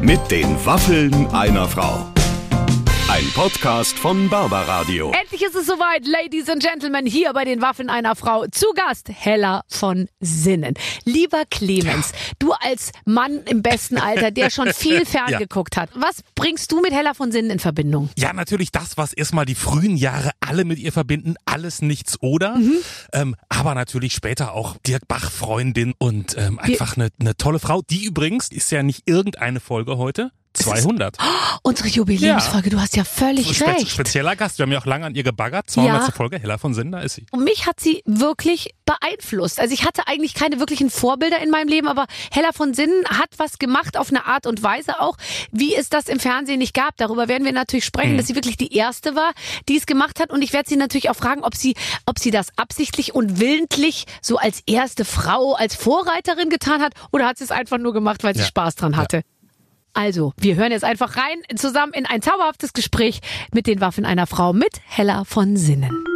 Mit den Waffeln einer Frau. Ein Podcast von Barbaradio. Endlich ist es soweit, Ladies and Gentlemen, hier bei den Waffeln einer Frau. Zu Gast Hella von Sinnen. Lieber Clemens, du als Mann im besten Alter, der schon viel ferngeguckt hat. Was bringst du mit Hella von Sinnen in Verbindung? Ja, natürlich das, was erstmal die frühen Jahre alle mit ihr verbinden. Alles, nichts oder. Aber natürlich später auch Dirk Bach-Freundin und einfach eine tolle Frau. Die übrigens ist ja nicht irgendeine Folge heute. 200. Unsere Jubiläumsfolge, du hast ja völlig recht. Spezieller Gast, wir haben ja auch lange an ihr gebaggert. 200. Folge, Hella von Sinnen, da ist sie. Und mich hat sie wirklich beeinflusst. Also ich hatte eigentlich keine wirklichen Vorbilder in meinem Leben, aber Hella von Sinnen hat was gemacht auf eine Art und Weise auch, wie es das im Fernsehen nicht gab. Darüber werden wir natürlich sprechen, dass sie wirklich die erste war, die es gemacht hat. Und ich werde sie natürlich auch fragen, ob sie das absichtlich und willentlich so als erste Frau, als Vorreiterin getan hat oder hat sie es einfach nur gemacht, weil sie Spaß dran hatte. Also, wir hören jetzt einfach rein zusammen in ein zauberhaftes Gespräch mit den Waffeln einer Frau mit Hella von Sinnen.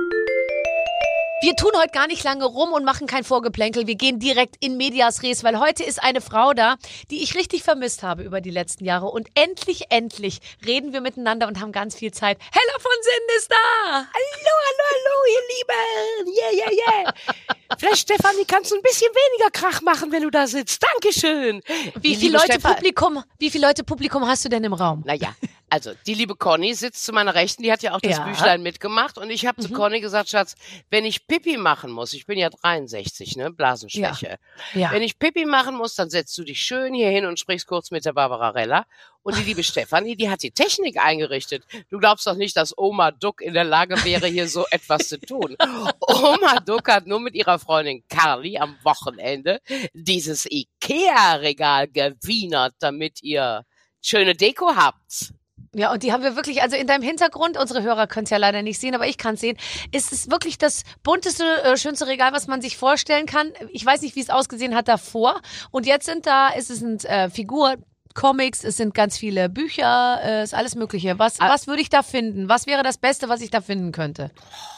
Wir tun heute gar nicht lange rum und machen kein Vorgeplänkel. Wir gehen direkt in medias res, weil heute ist eine Frau da, die ich richtig vermisst habe über die letzten Jahre. Und endlich reden wir miteinander und haben ganz viel Zeit. Hella von Sinnen ist da! Hallo, ihr Lieben! Yeah. Vielleicht, Stefanie, kannst du ein bisschen weniger Krach machen, wenn du da sitzt. Dankeschön! Wie viele Leute Publikum hast du denn im Raum? Naja, also die liebe Conny sitzt zu meiner Rechten, die hat ja auch das Büchlein mitgemacht und ich habe zu Conny gesagt, Schatz, wenn ich Pipi machen muss, ich bin ja 63, ne, Blasenschwäche. Ja. Wenn ich Pipi machen muss, dann setzt du dich schön hier hin und sprichst kurz mit der Barbarella. Und die liebe Stefanie, die hat die Technik eingerichtet. Du glaubst doch nicht, dass Oma Duck in der Lage wäre, hier so etwas zu tun. Oma Duck hat nur mit ihrer Freundin Carly am Wochenende dieses Ikea-Regal gewienert, damit ihr schöne Deko habt. Ja, und die haben wir wirklich, also in deinem Hintergrund, unsere Hörer können es ja leider nicht sehen, aber ich kann es sehen, ist es wirklich das bunteste, schönste Regal, was man sich vorstellen kann. Ich weiß nicht, wie es ausgesehen hat davor. Und jetzt sind Figuren, Comics, es sind ganz viele Bücher, ist alles Mögliche. Was würde ich da finden? Was wäre das Beste, was ich da finden könnte?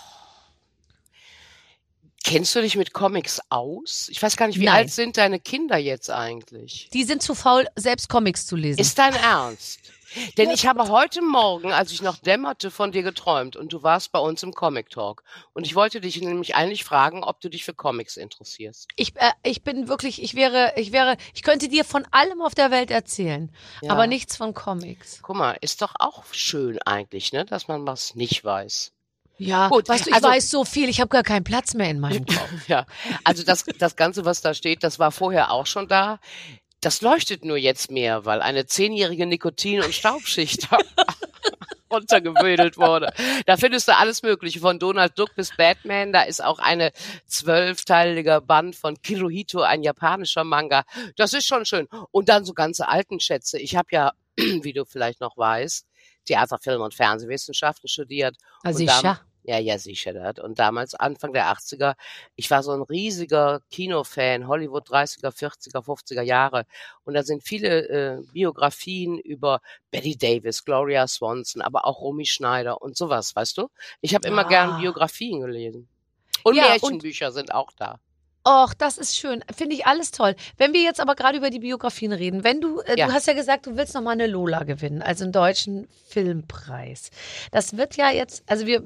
Kennst du dich mit Comics aus? Ich weiß gar nicht, wie alt sind deine Kinder jetzt eigentlich? Die sind zu faul, selbst Comics zu lesen. Ist dein Ernst? Denn ich habe heute Morgen, als ich noch dämmerte, von dir geträumt und du warst bei uns im Comic Talk. Und ich wollte dich nämlich eigentlich fragen, ob du dich für Comics interessierst. Ich bin wirklich, ich könnte dir von allem auf der Welt erzählen, aber nichts von Comics. Guck mal, ist doch auch schön eigentlich, ne, dass man was nicht weiß. Ja, gut, weißt du, ich weiß so viel, ich habe gar keinen Platz mehr in meinem Kopf. Ja, also das Ganze, was da steht, das war vorher auch schon da. Das leuchtet nur jetzt mehr, weil eine 10-jährige Nikotin- und Staubschicht runtergewedelt wurde. Da findest du alles Mögliche, von Donald Duck bis Batman. Da ist auch eine 12-teilige Band von Kirohito, ein japanischer Manga. Das ist schon schön. Und dann so ganze alten Schätze. Ich habe ja, wie du vielleicht noch weißt, Theater, Film und Fernsehwissenschaften studiert. Sicher. Ja, sicher. Und damals, Anfang der 80er, ich war so ein riesiger Kinofan, Hollywood 30er, 40er, 50er Jahre. Und da sind viele Biografien über Bette Davis, Gloria Swanson, aber auch Romy Schneider und sowas, weißt du? Ich habe immer gern Biografien gelesen. Und Märchenbücher sind auch da. Och, das ist schön. Finde ich alles toll. Wenn wir jetzt aber gerade über die Biografien reden, du hast ja gesagt, du willst nochmal eine Lola gewinnen, also einen deutschen Filmpreis. Das wird ja jetzt,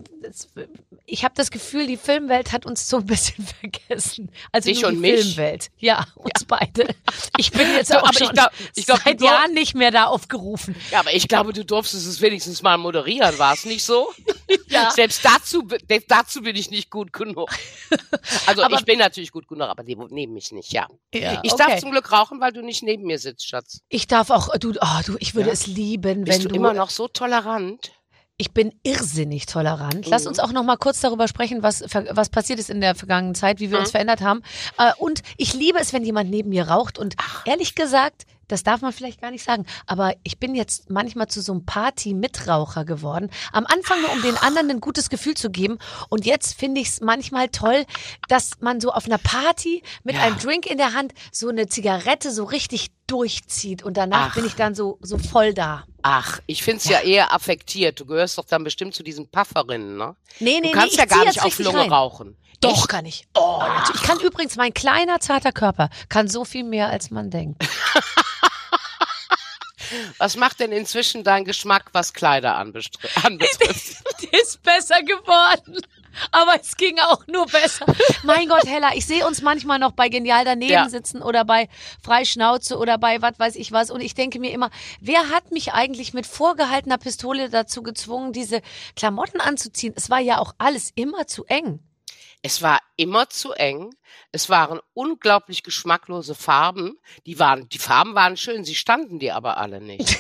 ich habe das Gefühl, die Filmwelt hat uns so ein bisschen vergessen. Also Dich nur und die mich? Filmwelt. Ja, uns beide. Ich bin jetzt auch schon seit Jahren nicht mehr da aufgerufen. Ja, aber ich glaube, du durftest es wenigstens mal moderieren, war es nicht so? Ja. Selbst dazu bin ich nicht gut genug. Also ich bin natürlich gut genug, aber die nehmen mich nicht, ja. Ich darf zum Glück rauchen, weil du nicht neben mir sitzt, Schatz. Ich darf auch, ich würde es lieben, wenn du... Bist du immer noch so tolerant? Ich bin irrsinnig tolerant. Lass uns auch noch mal kurz darüber sprechen, was passiert ist in der vergangenen Zeit, wie wir uns verändert haben. Und ich liebe es, wenn jemand neben mir raucht. Und ehrlich gesagt, das darf man vielleicht gar nicht sagen, aber ich bin jetzt manchmal zu so einem Party-Mitraucher geworden. Am Anfang nur, um den anderen ein gutes Gefühl zu geben. Und jetzt finde ich es manchmal toll, dass man so auf einer Party mit einem Drink in der Hand so eine Zigarette so richtig durchzieht. Und danach bin ich dann so voll da. Ach, ich find's ja eher affektiert. Du gehörst doch dann bestimmt zu diesen Pufferinnen, ne? Nee, du kannst ja gar nicht auf Lunge rauchen. Doch, echt? Kann ich. Oh, ich kann übrigens, mein kleiner, zarter Körper kann so viel mehr, als man denkt. Was macht denn inzwischen dein Geschmack, was Kleider anbetrifft? Die ist besser geworden. Aber es ging auch nur besser. Mein Gott, Hella, ich sehe uns manchmal noch bei Genial daneben sitzen oder bei Freischnauze oder bei was weiß ich was. Und ich denke mir immer, wer hat mich eigentlich mit vorgehaltener Pistole dazu gezwungen, diese Klamotten anzuziehen? Es war ja auch alles immer zu eng. Es war immer zu eng. Es waren unglaublich geschmacklose Farben. Die Farben waren schön, sie standen dir aber alle nicht.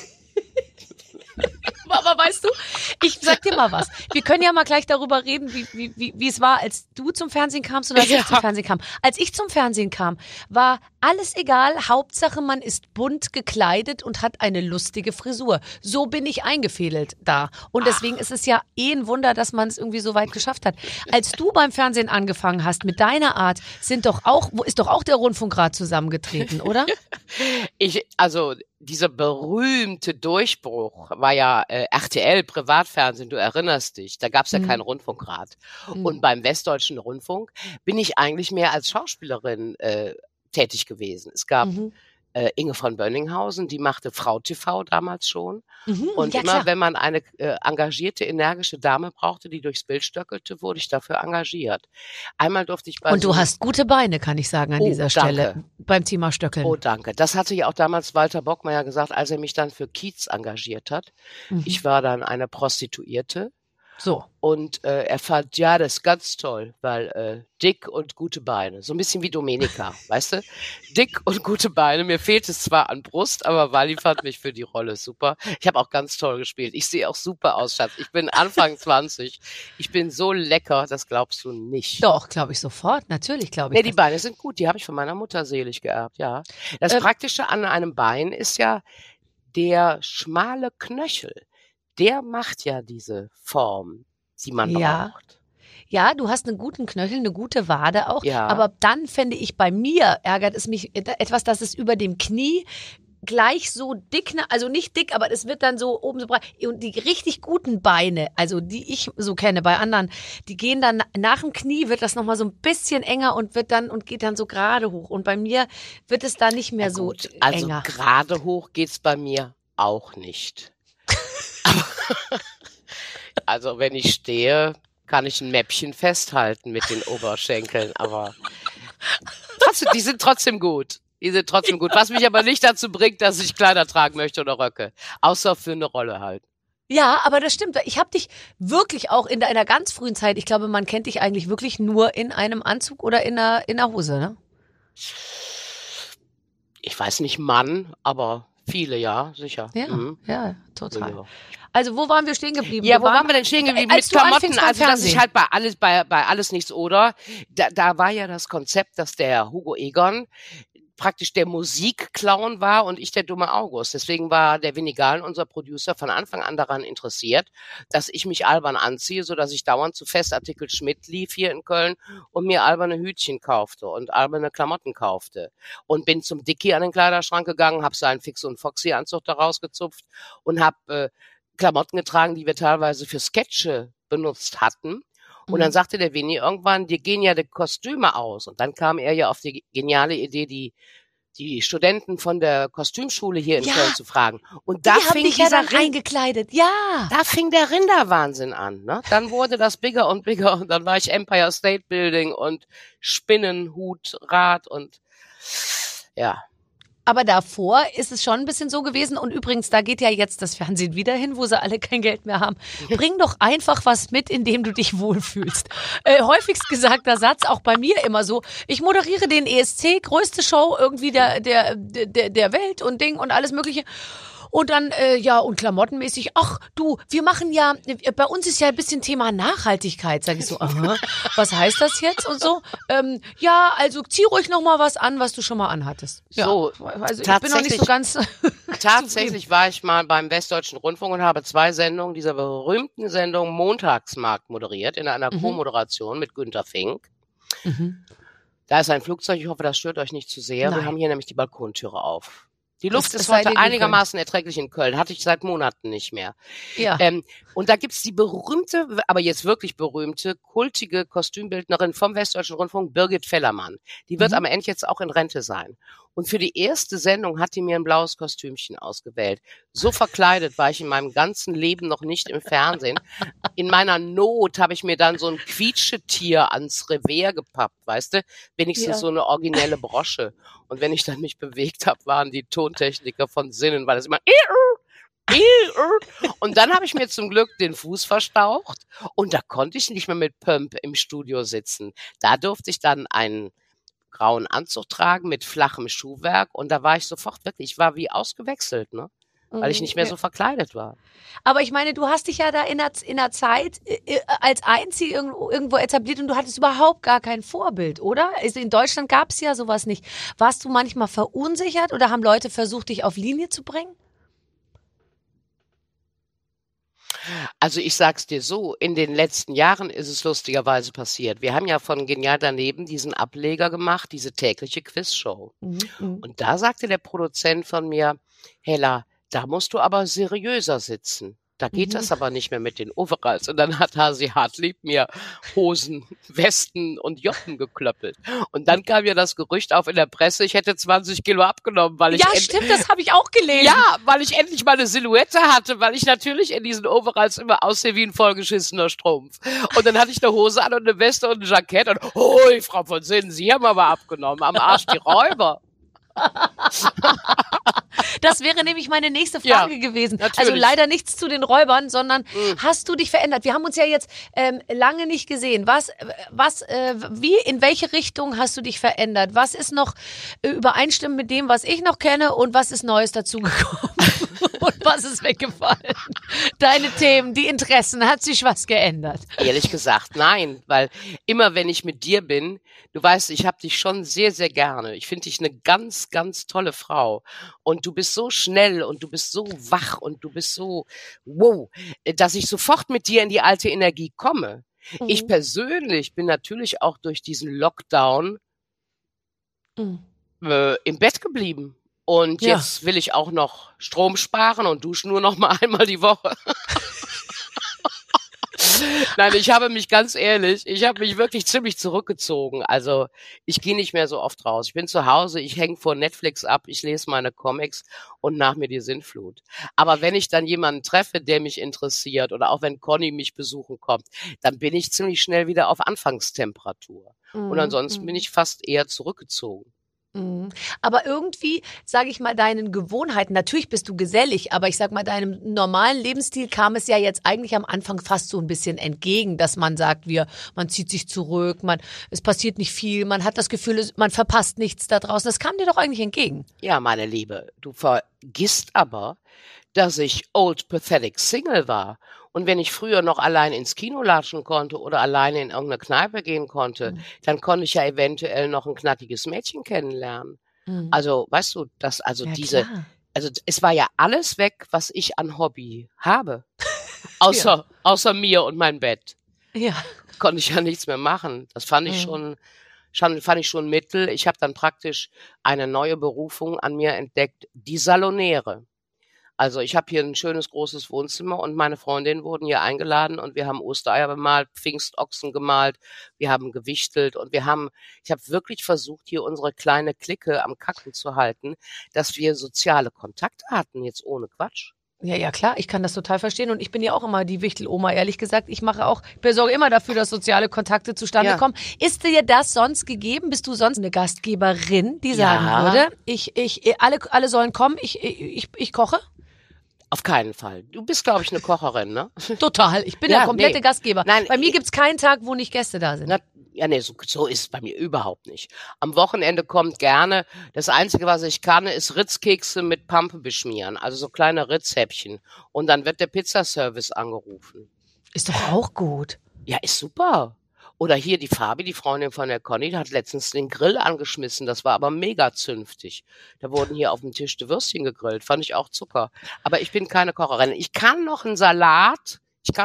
Aber weißt du, ich sag dir mal was. Wir können ja mal gleich darüber reden, wie es war, als du zum Fernsehen kamst oder als ich zum Fernsehen kam. Als ich zum Fernsehen kam, war alles egal. Hauptsache, man ist bunt gekleidet und hat eine lustige Frisur. So bin ich eingefädelt da. Und deswegen ist es ja ein Wunder, dass man es irgendwie so weit geschafft hat. Als du beim Fernsehen angefangen hast mit deiner Art, ist doch auch der Rundfunkrat zusammengetreten, oder? Dieser berühmte Durchbruch war ja RTL, Privatfernsehen, du erinnerst dich, da gab's ja keinen Rundfunkrat. Und beim Westdeutschen Rundfunk bin ich eigentlich mehr als Schauspielerin tätig gewesen. Es gab Inge von Bönninghausen, die machte Frau TV damals schon. Und immer, wenn man eine engagierte, energische Dame brauchte, die durchs Bild stöckelte, wurde ich dafür engagiert. Einmal durfte ich Und du hast gute Beine, kann ich sagen, an dieser Stelle, beim Thema Stöckeln. Oh, danke. Das hatte ja auch damals Walter Bockmeier gesagt, als er mich dann für Kiez engagiert hat. Ich war dann eine Prostituierte. So. Und er fand, ja, das ist ganz toll, weil dick und gute Beine. So ein bisschen wie Domenica, weißt du? Dick und gute Beine. Mir fehlt es zwar an Brust, aber Wally fand mich für die Rolle super. Ich habe auch ganz toll gespielt. Ich sehe auch super aus, Schatz. Ich bin Anfang 20. Ich bin so lecker, das glaubst du nicht. Doch, glaube ich sofort. Natürlich glaube ich. Nee, die Beine sind gut. Die habe ich von meiner Mutter selig geerbt, ja. Das Praktische an einem Bein ist ja der schmale Knöchel. Der macht ja diese Form, die man braucht. Ja, du hast einen guten Knöchel, eine gute Wade auch. Ja. Aber dann fände ich, bei mir ärgert es mich etwas, dass es über dem Knie gleich so dick, also nicht dick, aber es wird dann so oben so breit. Und die richtig guten Beine, also die ich so kenne bei anderen, die gehen dann nach dem Knie, wird das nochmal so ein bisschen enger und geht dann so gerade hoch. Und bei mir wird es da nicht mehr so enger. Also gerade hoch geht's bei mir auch nicht. Also wenn ich stehe, kann ich ein Mäppchen festhalten mit den Oberschenkeln, aber trotzdem, die sind trotzdem gut. Was mich aber nicht dazu bringt, dass ich Kleider tragen möchte oder Röcke. Außer für eine Rolle halt. Ja, aber das stimmt. Ich habe dich wirklich auch in deiner ganz frühen Zeit, ich glaube, man kennt dich eigentlich wirklich nur in einem Anzug oder in einer Hose, ne? Ich weiß nicht Mann, aber viele, ja, sicher. Ja, ja, total. Ja. Also wo waren wir stehen geblieben? Ja, wo waren wir denn stehen geblieben? Mit Klamotten, also dass ich halt bei alles nichts oder, da war ja das Konzept, dass der Hugo Egon praktisch der Musikclown war und ich der dumme August. Deswegen war der Winnie Gahlen, unser Producer, von Anfang an daran interessiert, dass ich mich albern anziehe, so dass ich dauernd zu Festartikel Schmidt lief hier in Köln und mir alberne Hütchen kaufte und alberne Klamotten kaufte. Und bin zum Dickie an den Kleiderschrank gegangen, habe seinen Fix- und Foxy-Anzug da rausgezupft und habe Klamotten getragen, die wir teilweise für Sketche benutzt hatten. Und dann sagte der Winnie irgendwann, dir gehen ja die Kostüme aus. Und dann kam er ja auf die geniale Idee, die Studenten von der Kostümschule hier in Köln zu fragen. Und da fing eingekleidet. Ja. Da fing der Rinderwahnsinn an, ne? Dann wurde das bigger und bigger und dann war ich Empire State Building und Spinnenhut, Rad und ja. Aber davor ist es schon ein bisschen so gewesen. Und übrigens, da geht ja jetzt das Fernsehen wieder hin, wo sie alle kein Geld mehr haben. Bring doch einfach was mit, in dem du dich wohlfühlst. Häufigst gesagter Satz, auch bei mir immer so. Ich moderiere den ESC, größte Show irgendwie der Welt und Ding und alles Mögliche. Und dann, und klamottenmäßig, ach du, wir machen ja, bei uns ist ja ein bisschen Thema Nachhaltigkeit, sag ich so, aha, was heißt das jetzt und so? Also zieh ruhig noch mal was an, was du schon mal anhattest. Ja, so, also ich bin noch nicht so ganz tatsächlich war ich mal beim Westdeutschen Rundfunk und habe 2 Sendungen dieser berühmten Sendung Montagsmarkt moderiert, in einer Co-Moderation mit Günter Fink. Da ist ein Flugzeug, ich hoffe, das stört euch nicht zu sehr. Nein. Wir haben hier nämlich die Balkontüre auf. Die Luft ist heute einigermaßen erträglich in Köln. Hatte ich seit Monaten nicht mehr. Ja. Und da gibt's die berühmte, aber jetzt wirklich berühmte, kultige Kostümbildnerin vom Westdeutschen Rundfunk, Birgit Fellermann. Die wird am Ende jetzt auch in Rente sein. Und für die erste Sendung hat die mir ein blaues Kostümchen ausgewählt. So verkleidet war ich in meinem ganzen Leben noch nicht im Fernsehen. In meiner Not habe ich mir dann so ein Quietschetier ans Revers gepappt, weißt du? Wenigstens so eine originelle Brosche. Und wenn ich dann mich bewegt habe, waren die Tontechniker von Sinnen, weil das immer und dann habe ich mir zum Glück den Fuß verstaucht und da konnte ich nicht mehr mit Pump im Studio sitzen. Da durfte ich dann einen grauen Anzug tragen mit flachem Schuhwerk und da war ich sofort wirklich, ich war wie ausgewechselt, ne? Weil ich nicht mehr so verkleidet war. Aber ich meine, du hast dich ja da in der Zeit als Einzige irgendwo etabliert und du hattest überhaupt gar kein Vorbild, oder? Also in Deutschland gab es ja sowas nicht. Warst du manchmal verunsichert oder haben Leute versucht, dich auf Linie zu bringen? Also ich sag's dir so, in den letzten Jahren ist es lustigerweise passiert. Wir haben ja von Genial daneben diesen Ableger gemacht, diese tägliche Quizshow. Und da sagte der Produzent von mir, Hella, da musst du aber seriöser sitzen. Da geht das aber nicht mehr mit den Overalls. Und dann hat Hasi Hartlieb mir Hosen, Westen und Joppen geklöppelt. Und dann kam ja das Gerücht auf in der Presse, ich hätte 20 Kilo abgenommen, weil ich stimmt, das habe ich auch gelesen. Ja, weil ich endlich mal eine Silhouette hatte, weil ich natürlich in diesen Overalls immer aussehe wie ein vollgeschissener Strumpf. Und dann hatte ich eine Hose an und eine Weste und ein Jackett und hui, Frau von Sinnen, Sie haben aber abgenommen, am Arsch die Räuber. Das wäre nämlich meine nächste Frage gewesen. Natürlich. Also leider nichts zu den Räubern, sondern hast du dich verändert? Wir haben uns ja jetzt lange nicht gesehen. In welche Richtung hast du dich verändert? Was ist noch übereinstimmend mit dem, was ich noch kenne und was ist Neues dazugekommen? Und was ist weggefallen? Deine Themen, die Interessen, hat sich was geändert? Ehrlich gesagt, nein, weil immer wenn ich mit dir bin, du weißt, ich habe dich schon sehr, sehr gerne. Ich finde dich eine ganz, ganz tolle Frau. Und du bist so schnell und du bist so wach und du bist so wow, dass ich sofort mit dir in die alte Energie komme. Ich persönlich bin natürlich auch durch diesen Lockdown im Bett geblieben. Und jetzt will ich auch noch Strom sparen und dusche nur noch mal einmal die Woche. Nein, ich habe mich wirklich ziemlich zurückgezogen. Also ich gehe nicht mehr so oft raus. Ich bin zu Hause, ich hänge vor Netflix ab, ich lese meine Comics und nach mir die Sinnflut. Aber wenn ich dann jemanden treffe, der mich interessiert oder auch wenn Conny mich besuchen kommt, dann bin ich ziemlich schnell wieder auf Anfangstemperatur. Und ansonsten bin ich fast eher zurückgezogen. Aber irgendwie, sage ich mal, deinen Gewohnheiten, natürlich bist du gesellig, aber ich sag mal, deinem normalen Lebensstil kam es ja jetzt eigentlich am Anfang fast so ein bisschen entgegen, dass man sagt, man zieht sich zurück, es passiert nicht viel, man hat das Gefühl, man verpasst nichts da draußen. Das kam dir doch eigentlich entgegen. Ja, meine Liebe, du vergisst aber, dass ich old pathetic Single war. Und wenn ich früher noch allein ins Kino latschen konnte oder alleine in irgendeine Kneipe gehen konnte, dann konnte ich ja eventuell noch ein knackiges Mädchen kennenlernen. Also, weißt du, es war ja alles weg, was ich an Hobby habe. Außer mir und mein Bett. Ja. Konnte ich ja nichts mehr machen. Das fand ich schon mittel. Ich habe dann praktisch eine neue Berufung an mir entdeckt, die Salonäre. Also ich habe hier ein schönes großes Wohnzimmer und meine Freundinnen wurden hier eingeladen und wir haben Ostereier bemalt, Pfingstochsen gemalt, wir haben gewichtelt und ich habe wirklich versucht, hier unsere kleine Clique am Kacken zu halten, dass wir soziale Kontakte hatten, jetzt ohne Quatsch. Ja, klar, ich kann das total verstehen und ich bin ja auch immer die Wichteloma, ehrlich gesagt. Ich besorge immer dafür, dass soziale Kontakte zustande kommen. Ist dir das sonst gegeben? Bist du sonst eine Gastgeberin, die sagen würde, alle sollen kommen, ich koche? Auf keinen Fall. Du bist, glaube ich, eine Kocherin, ne? Total. Ich bin der komplette Gastgeber. Nein, bei mir gibt's keinen Tag, wo nicht Gäste da sind. So ist es bei mir überhaupt nicht. Am Wochenende kommt gerne. Das Einzige, was ich kann, ist Ritzkekse mit Pampe beschmieren. Also so kleine Ritzhäppchen. Und dann wird der Pizzaservice angerufen. Ist doch auch gut. Ja, ist super. Oder hier die Fabi, die Freundin von der Conny, die hat letztens den Grill angeschmissen. Das war aber mega zünftig. Da wurden hier auf dem Tisch die Würstchen gegrillt. Fand ich auch Zucker. Aber ich bin keine Kocherin. Ich kann noch einen Salat,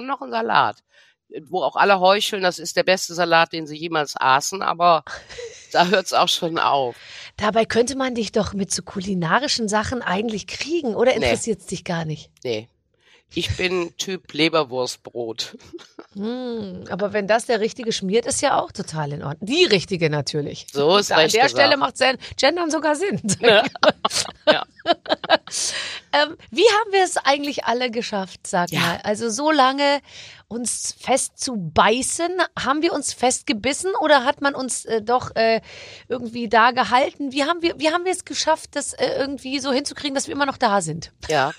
wo auch alle heucheln, das ist der beste Salat, den sie jemals aßen. Aber da hört's auch schon auf. Dabei könnte man dich doch mit so kulinarischen Sachen eigentlich kriegen. Oder interessiert's dich gar nicht? Nee. Ich bin Typ Leberwurstbrot. Aber wenn das der richtige schmiert, ist ja auch total in Ordnung. Die richtige natürlich. So ist recht An der gesagt. Stelle macht Gendern sogar Sinn. Ja. Ja. Wie haben wir es eigentlich alle geschafft, sag Ja. mal? Also so lange uns festzubeißen, haben wir uns festgebissen oder hat man uns doch irgendwie da gehalten? Wie haben wir es geschafft, das irgendwie so hinzukriegen, dass wir immer noch da sind? Ja.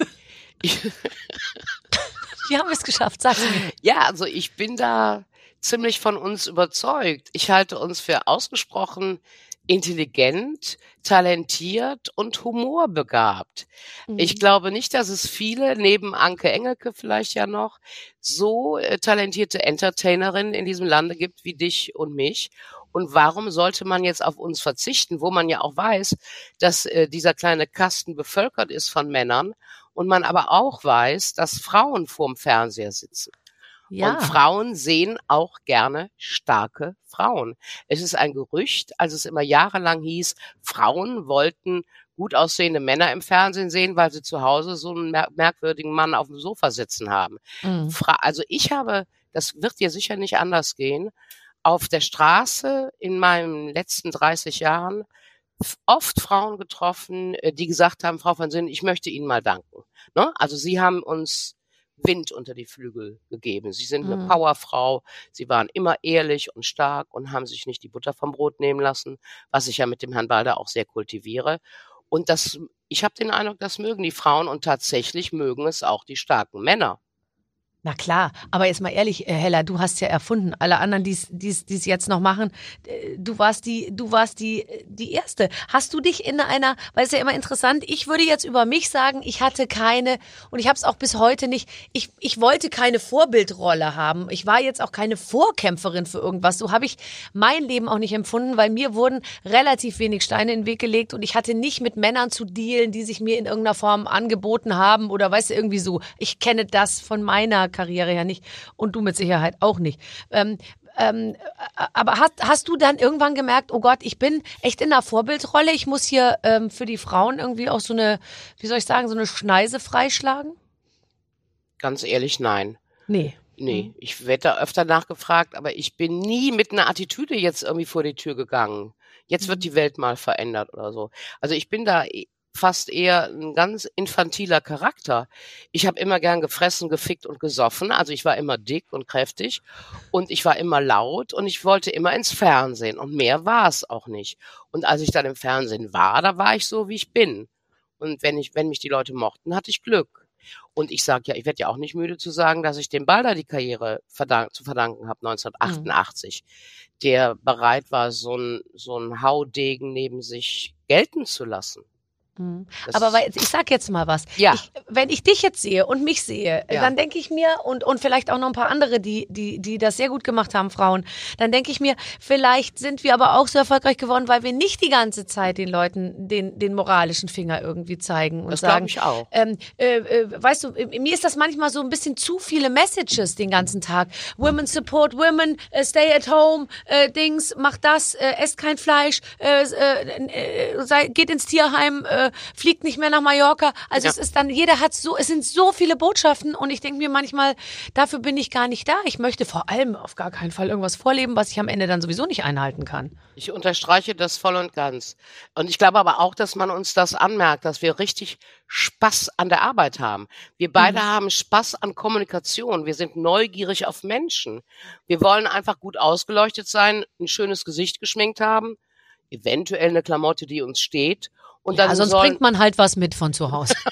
Wie haben wir es geschafft? Sag's mir. Ja, also ich bin da ziemlich von uns überzeugt. Ich halte uns für ausgesprochen intelligent, talentiert und humorbegabt. Ich glaube nicht, dass es viele, neben Anke Engelke vielleicht ja noch, so talentierte Entertainerinnen in diesem Lande gibt wie dich und mich. Und warum sollte man jetzt auf uns verzichten, wo man ja auch weiß, dass dieser kleine Kasten bevölkert ist von Männern und man aber auch weiß, dass Frauen vorm Fernseher sitzen. Ja. Und Frauen sehen auch gerne starke Frauen. Es ist ein Gerücht, als es immer jahrelang hieß, Frauen wollten gut aussehende Männer im Fernsehen sehen, weil sie zu Hause so einen merkwürdigen Mann auf dem Sofa sitzen haben. Also ich habe, das wird dir sicher nicht anders gehen, auf der Straße in meinen letzten 30 Jahren oft Frauen getroffen, die gesagt haben, Frau von Sinn, ich möchte Ihnen mal danken. Ne? Also Sie haben uns Wind unter die Flügel gegeben. Sie sind eine Powerfrau. Sie waren immer ehrlich und stark und haben sich nicht die Butter vom Brot nehmen lassen, was ich ja mit dem Herrn Balder auch sehr kultiviere. Und ich habe den Eindruck, das mögen die Frauen und tatsächlich mögen es auch die starken Männer. Na klar, aber jetzt mal ehrlich, Hella, du hast ja erfunden. Alle anderen, die es jetzt noch machen, du warst die Erste. Hast du dich in einer, weil es ja immer interessant, ich würde jetzt über mich sagen, ich hatte keine, und ich habe es auch bis heute nicht, ich wollte keine Vorbildrolle haben. Ich war jetzt auch keine Vorkämpferin für irgendwas. So habe ich mein Leben auch nicht empfunden, weil mir wurden relativ wenig Steine in den Weg gelegt und ich hatte nicht mit Männern zu dealen, die sich mir in irgendeiner Form angeboten haben oder weißt du, irgendwie so. Ich kenne das von meiner Karriere her nicht und du mit Sicherheit auch nicht. Aber hast du dann irgendwann gemerkt, oh Gott, ich bin echt in einer Vorbildrolle, ich muss hier für die Frauen irgendwie auch so eine, wie soll ich sagen, so eine Schneise freischlagen? Ganz ehrlich, nein. Nee. Nee, ich werde da öfter nachgefragt, aber ich bin nie mit einer Attitüde jetzt irgendwie vor die Tür gegangen. Jetzt wird die Welt mal verändert oder so. Also ich bin da fast eher ein ganz infantiler Charakter. Ich habe immer gern gefressen, gefickt und gesoffen. Also ich war immer dick und kräftig und ich war immer laut und ich wollte immer ins Fernsehen und mehr war es auch nicht. Und als ich dann im Fernsehen war, da war ich so, wie ich bin. Und wenn mich die Leute mochten, hatte ich Glück. Und ich sage ja, ich werde ja auch nicht müde zu sagen, dass ich dem Balder die Karriere zu verdanken habe, 1988, der bereit war, so ein Haudegen neben sich gelten zu lassen. Aber ich sag jetzt mal was. Ja. Wenn ich dich jetzt sehe und mich sehe, Ja. dann denke ich mir, und vielleicht auch noch ein paar andere, die das sehr gut gemacht haben, Frauen, dann denke ich mir, vielleicht sind wir aber auch so erfolgreich geworden, weil wir nicht die ganze Zeit den Leuten den moralischen Finger irgendwie zeigen und Das sagen. glaube ich auch. Weißt du, mir ist das manchmal so ein bisschen zu viele Messages den ganzen Tag. Women support women, stay at home, Dings, macht das, esst kein Fleisch, geht ins Tierheim, fliegt nicht mehr nach Mallorca. Also Ja. es ist dann, es sind so viele Botschaften und ich denke mir manchmal, dafür bin ich gar nicht da. Ich möchte vor allem auf gar keinen Fall irgendwas vorleben, was ich am Ende dann sowieso nicht einhalten kann. Ich unterstreiche das voll und ganz. Und ich glaube aber auch, dass man uns das anmerkt, dass wir richtig Spaß an der Arbeit haben. Wir beide haben Spaß an Kommunikation. Wir sind neugierig auf Menschen. Wir wollen einfach gut ausgeleuchtet sein, ein schönes Gesicht geschminkt haben, eventuell eine Klamotte, die uns steht. Und dann Sonst bringt man halt was mit von zu Hause.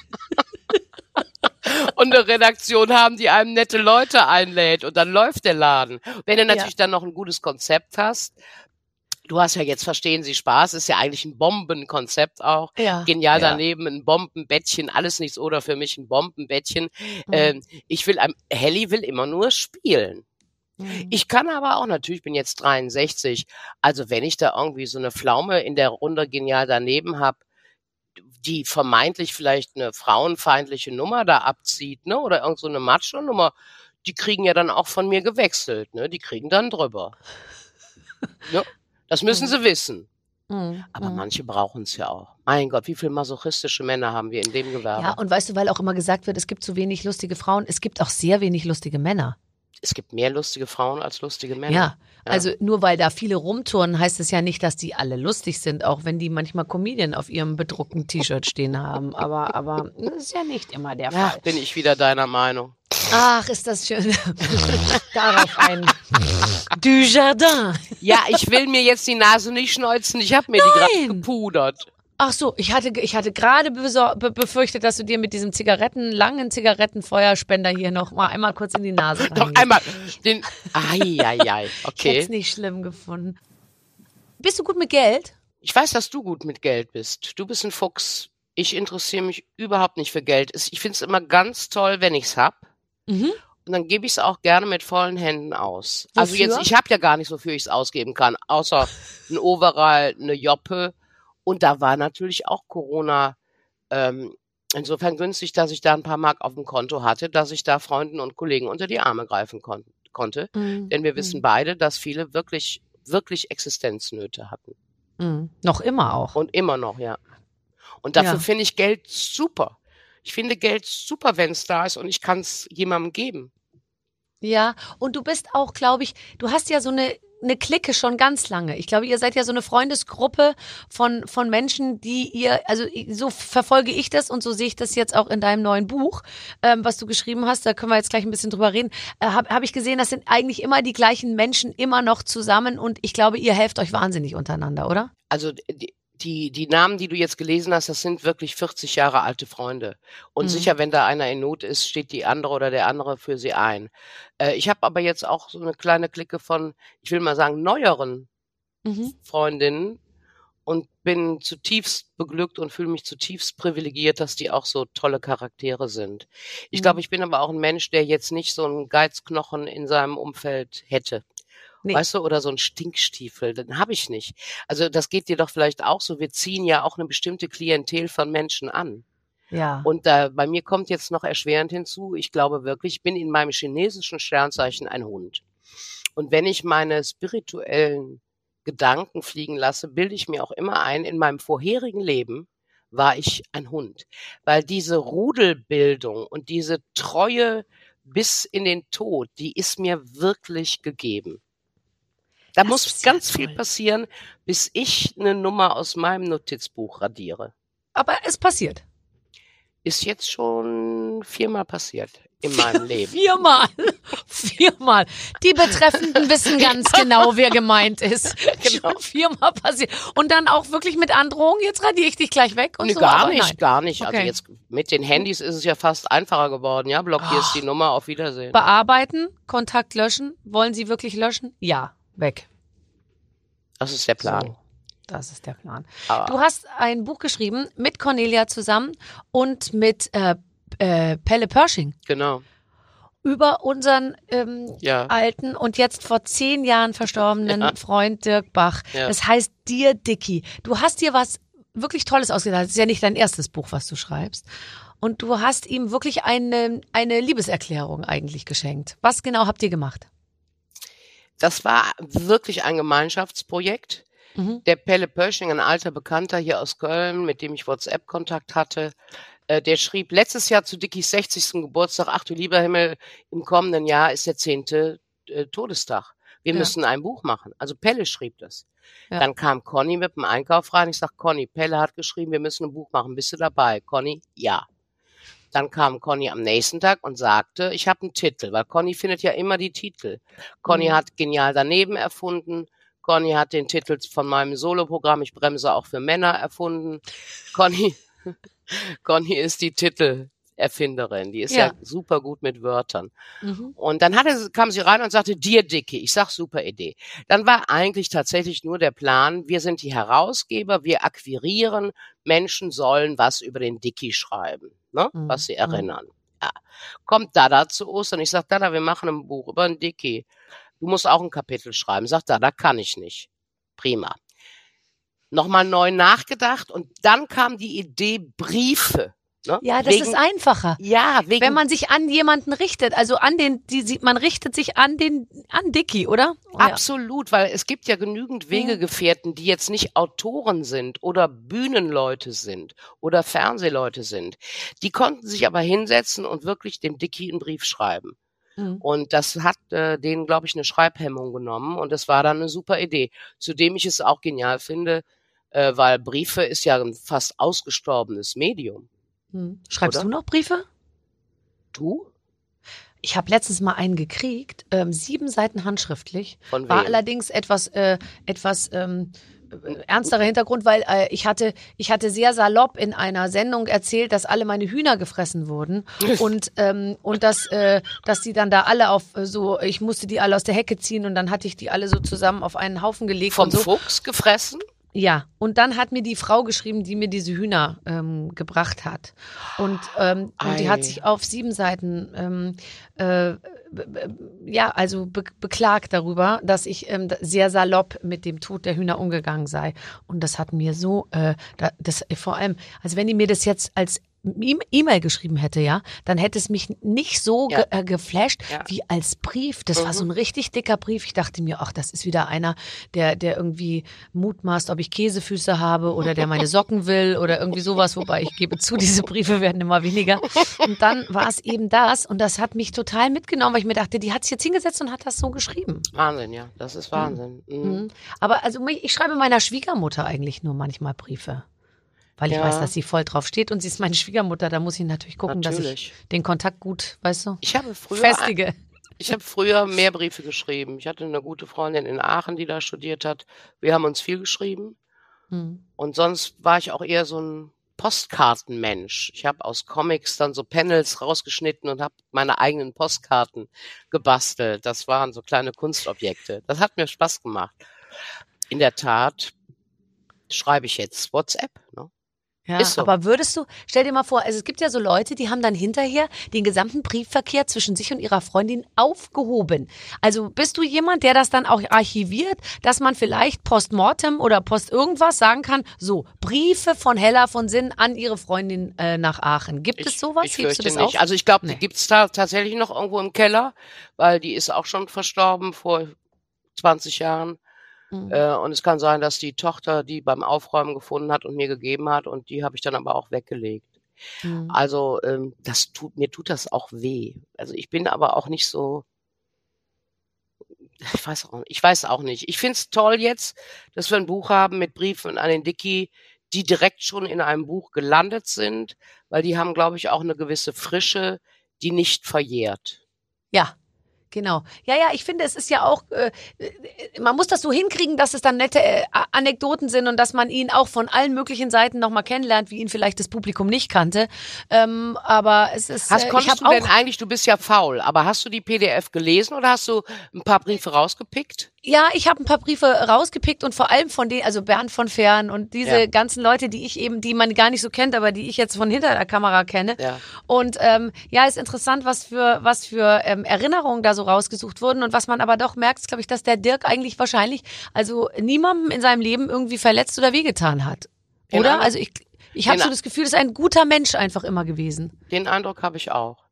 und eine Redaktion haben, die einem nette Leute einlädt und dann läuft der Laden. Wenn du natürlich dann noch ein gutes Konzept hast, du hast ja jetzt Verstehen Sie Spaß, ist ja eigentlich ein Bombenkonzept auch. Ja. Genial Ja. daneben, ein Bombenbettchen, alles nichts oder für mich ein Bombenbettchen. Helly will immer nur spielen. Ich kann aber auch natürlich, ich bin jetzt 63, also wenn ich da irgendwie so eine Pflaume in der Runde genial daneben habe, die vermeintlich vielleicht eine frauenfeindliche Nummer da abzieht, ne, oder irgend so eine Macho-Nummer, die kriegen ja dann auch von mir gewechselt, ne, die kriegen dann drüber. Ne? Das müssen sie wissen. Aber manche brauchen es ja auch. Mein Gott, wie viele masochistische Männer haben wir in dem Gewerbe? Ja, und weißt du, weil auch immer gesagt wird, es gibt zu wenig lustige Frauen, es gibt auch sehr wenig lustige Männer. Es gibt mehr lustige Frauen als lustige Männer. Ja, also nur weil da viele rumturnen, heißt es ja nicht, dass die alle lustig sind, auch wenn die manchmal Comedian auf ihrem bedruckten T-Shirt stehen haben. Aber das ist ja nicht immer der Fall. Ach, bin ich wieder deiner Meinung. Ach, ist das schön. Darauf ein Dujardin. Ja, ich will mir jetzt die Nase nicht schneuzen. Ich habe mir die gerade gepudert. Ach so, ich hatte gerade befürchtet, dass du dir mit diesem langen Zigarettenfeuerspender hier noch mal einmal kurz in die Nase Doch einmal den. Ai, Ich hätte okay. es nicht schlimm gefunden. Bist du gut mit Geld? Ich weiß, dass du gut mit Geld bist. Du bist ein Fuchs. Ich interessiere mich überhaupt nicht für Geld. Ich finde es immer ganz toll, wenn ich's hab. Mhm. Und dann gebe ich es auch gerne mit vollen Händen aus. Also Wofür? jetzt, ich habe ja gar nicht, wofür ich es ausgeben kann, außer ein Overall, eine Joppe. Und da war natürlich auch Corona insofern günstig, dass ich da ein paar Mark auf dem Konto hatte, dass ich da Freunden und Kollegen unter die Arme greifen konnte. Denn wir wissen beide, dass viele wirklich, wirklich Existenznöte hatten. Noch immer auch. Und immer noch, ja. Und dafür Ja. finde ich Geld super. Ich finde Geld super, wenn es da ist und ich kann es jemandem geben. Ja, und du bist auch, glaube ich, du hast ja so eine Clique schon ganz lange. Ich glaube, ihr seid ja so eine Freundesgruppe von Menschen, die ihr, also so verfolge ich das und so sehe ich das jetzt auch in deinem neuen Buch, was du geschrieben hast, da können wir jetzt gleich ein bisschen drüber reden, hab ich gesehen, das sind eigentlich immer die gleichen Menschen immer noch zusammen und ich glaube, ihr helft euch wahnsinnig untereinander, oder? Also die Namen, die du jetzt gelesen hast, das sind wirklich 40 Jahre alte Freunde. Und sicher, wenn da einer in Not ist, steht die andere oder der andere für sie ein. Ich habe aber jetzt auch so eine kleine Clique von, ich will mal sagen, neueren Freundinnen und bin zutiefst beglückt und fühle mich zutiefst privilegiert, dass die auch so tolle Charaktere sind. Ich glaube, ich bin aber auch ein Mensch, der jetzt nicht so einen Geizknochen in seinem Umfeld hätte. Nee. Weißt du, oder so ein Stinkstiefel, den habe ich nicht. Also das geht dir doch vielleicht auch so. Wir ziehen ja auch eine bestimmte Klientel von Menschen an. Ja. Und bei mir kommt jetzt noch erschwerend hinzu, ich glaube wirklich, ich bin in meinem chinesischen Sternzeichen ein Hund. Und wenn ich meine spirituellen Gedanken fliegen lasse, bilde ich mir auch immer ein, in meinem vorherigen Leben war ich ein Hund. Weil diese Rudelbildung und diese Treue bis in den Tod, die ist mir wirklich gegeben. Da Das muss ist ja ganz viel toll. passieren, bis ich eine Nummer aus meinem Notizbuch radiere. Aber es passiert. Ist jetzt schon 4-mal passiert in meinem Leben. Viermal. Die Betreffenden wissen ganz genau, wer gemeint ist. Genau. Schon 4-mal passiert. Und dann auch wirklich mit Androhung, jetzt radiere ich dich gleich weg und Nee, so. gar aber nicht, nein. gar nicht. Also Okay. jetzt mit den Handys ist es ja fast einfacher geworden. Ja, blockierst die Nummer, auf Wiedersehen. Bearbeiten, Kontakt löschen. Wollen Sie wirklich löschen? Ja, weg. Das ist der Plan. So, das ist der Plan. Aber Du hast ein Buch geschrieben mit Cornelia zusammen und mit Pelle Pershing genau. über unseren Ja. alten und jetzt vor 10 Jahren verstorbenen Freund Dirk Bach. Ja. Das heißt Dear Dicky. Du hast dir was wirklich Tolles ausgedacht. Das ist ja nicht dein erstes Buch, was du schreibst. Und du hast ihm wirklich eine Liebeserklärung eigentlich geschenkt. Was genau habt ihr gemacht? Das war wirklich ein Gemeinschaftsprojekt. Der Pelle Pershing, ein alter Bekannter hier aus Köln, mit dem ich WhatsApp-Kontakt hatte, der schrieb letztes Jahr zu Dickies 60. Geburtstag, ach du lieber Himmel, im kommenden Jahr ist der 10. Todestag. Wir müssen ein Buch machen. Also Pelle schrieb das. Ja. Dann kam Conny mit dem Einkauf rein. Ich sag, Conny, Pelle hat geschrieben, wir müssen ein Buch machen. Bist du dabei? Conny, ja. Dann kam Conny am nächsten Tag und sagte, ich habe einen Titel, weil Conny findet ja immer die Titel. Conny hat Genial daneben erfunden. Conny hat den Titel von meinem Soloprogramm Ich bremse auch für Männer erfunden. Conny ist die Titelerfinderin. Die ist ja super gut mit Wörtern. Und dann kam sie rein und sagte, Dear Dicky. Ich sag, super Idee. Dann war eigentlich tatsächlich nur der Plan, wir sind die Herausgeber, wir akquirieren, Menschen sollen was über den Dicky schreiben, ne? Was sie erinnern. Ja. Kommt Dada zu Ostern. Ich sag, Dada, wir machen ein Buch über den Dicky. Du musst auch ein Kapitel schreiben. Sagt Dada, kann ich nicht. Prima. Nochmal neu nachgedacht und dann kam die Idee Briefe Ne? Ja, das ist einfacher. Ja, wenn man sich an jemanden richtet, also man richtet sich an Dicky, oder? Absolut, weil es gibt ja genügend Wegegefährten, die jetzt nicht Autoren sind oder Bühnenleute sind oder Fernsehleute sind. Die konnten sich aber hinsetzen und wirklich dem Dicky einen Brief schreiben. Und das hat denen, glaube ich, eine Schreibhemmung genommen und das war dann eine super Idee. Zudem ich es auch genial finde, weil Briefe ist ja ein fast ausgestorbenes Medium. Schreibst du noch Briefe? Du? Ich habe letztens mal einen gekriegt, 7 Seiten handschriftlich. Von wem? War allerdings etwas ernsterer Hintergrund, weil ich hatte sehr salopp in einer Sendung erzählt, dass alle meine Hühner gefressen wurden und dass die dann da alle ich musste die alle aus der Hecke ziehen und dann hatte ich die alle so zusammen auf einen Haufen gelegt. Vom und so. Fuchs gefressen? Ja, und dann hat mir die Frau geschrieben, die mir diese Hühner gebracht hat. Und die hat sich auf 7 Seiten beklagt darüber, dass ich sehr salopp mit dem Tod der Hühner umgegangen sei. Und das hat mir so, vor allem, also wenn die mir das jetzt als E-Mail geschrieben hätte, ja, dann hätte es mich nicht so geflasht wie als Brief. Das war so ein richtig dicker Brief. Ich dachte mir, ach, das ist wieder einer, der irgendwie mutmaßt, ob ich Käsefüße habe oder der meine Socken will oder irgendwie sowas. Wobei ich gebe zu, diese Briefe werden immer weniger. Und dann war es eben das und das hat mich total mitgenommen, weil ich mir dachte, die hat sich jetzt hingesetzt und hat das so geschrieben. Wahnsinn, ja, das ist Wahnsinn. Aber also ich schreibe meiner Schwiegermutter eigentlich nur manchmal Briefe. Weil ich weiß, dass sie voll drauf steht und sie ist meine Schwiegermutter. Da muss ich natürlich gucken, dass ich den Kontakt gut, weißt du, festige. Ich habe früher mehr Briefe geschrieben. Ich hatte eine gute Freundin in Aachen, die da studiert hat. Wir haben uns viel geschrieben. Und sonst war ich auch eher so ein Postkartenmensch. Ich habe aus Comics dann so Panels rausgeschnitten und habe meine eigenen Postkarten gebastelt. Das waren so kleine Kunstobjekte. Das hat mir Spaß gemacht. In der Tat schreibe ich jetzt WhatsApp, ne? Ja, Ist so. Aber stell dir mal vor, also es gibt ja so Leute, die haben dann hinterher den gesamten Briefverkehr zwischen sich und ihrer Freundin aufgehoben. Also bist du jemand, der das dann auch archiviert, dass man vielleicht postmortem oder post irgendwas sagen kann, so, Briefe von Hella von Sinn an ihre Freundin nach Aachen. Gibt es sowas? Ich Hebst du das fürchte nicht. auf? Also ich glaube, die gibt's da tatsächlich noch irgendwo im Keller, weil die ist auch schon verstorben vor 20 Jahren. Und es kann sein, dass die Tochter die beim Aufräumen gefunden hat und mir gegeben hat und die habe ich dann aber auch weggelegt. Also mir tut das auch weh. Also ich bin aber auch nicht so, ich weiß auch nicht. Ich find's toll jetzt, dass wir ein Buch haben mit Briefen an den Dicky, die direkt schon in einem Buch gelandet sind, weil die haben, glaube ich, auch eine gewisse Frische, die nicht verjährt. Ja. Genau. Ja, ich finde, es ist ja auch, man muss das so hinkriegen, dass es dann nette Anekdoten sind und dass man ihn auch von allen möglichen Seiten nochmal kennenlernt, wie ihn vielleicht das Publikum nicht kannte. Aber es ist, du bist ja faul, aber hast du die PDF gelesen oder hast du ein paar Briefe rausgepickt? Ja, ich habe ein paar Briefe rausgepickt und vor allem von denen, also Bernd von Fern und diese ganzen Leute, die man gar nicht so kennt, aber die ich jetzt von hinter der Kamera kenne. Ja. Und ist interessant, was für Erinnerungen da so rausgesucht wurden und was man aber doch merkt, ist, glaube ich, dass der Dirk eigentlich wahrscheinlich also niemandem in seinem Leben irgendwie verletzt oder wehgetan hat. Oder? Also ich habe so das Gefühl, das ist ein guter Mensch einfach immer gewesen. Den Eindruck habe ich auch.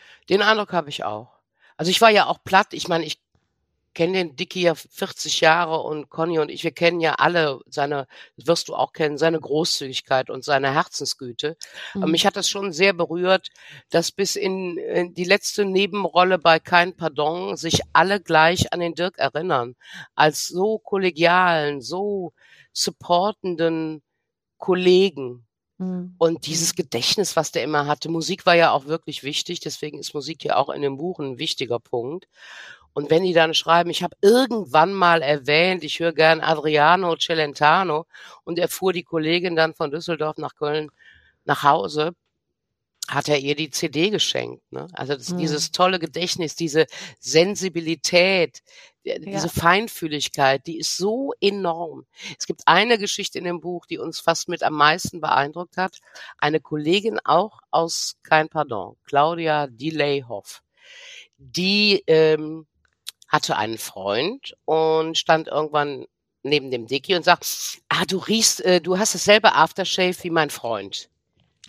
Also ich war ja auch platt. Ich meine, ich kenne den Dicky ja 40 Jahre und Conny und ich, wir kennen ja alle das wirst du auch kennen, seine Großzügigkeit und seine Herzensgüte. Mich hat das schon sehr berührt, dass bis in die letzte Nebenrolle bei Kein Pardon sich alle gleich an den Dirk erinnern. Als so kollegialen, so supportenden Kollegen. Und dieses Gedächtnis, was der immer hatte, Musik war ja auch wirklich wichtig, deswegen ist Musik ja auch in dem Buch ein wichtiger Punkt. Und wenn die dann schreiben, ich habe irgendwann mal erwähnt, ich höre gern Adriano Celentano und erfuhr die Kollegin dann von Düsseldorf nach Köln nach Hause, hat er ihr die CD geschenkt. Ne? Also dieses tolle Gedächtnis, diese Sensibilität, diese Feinfühligkeit, die ist so enorm. Es gibt eine Geschichte in dem Buch, die uns fast mit am meisten beeindruckt hat. Eine Kollegin auch aus Kein Pardon, Claudia Delay-Hoff, die hatte einen Freund und stand irgendwann neben dem Dicky und sagt, du riechst, du hast dasselbe Aftershave wie mein Freund.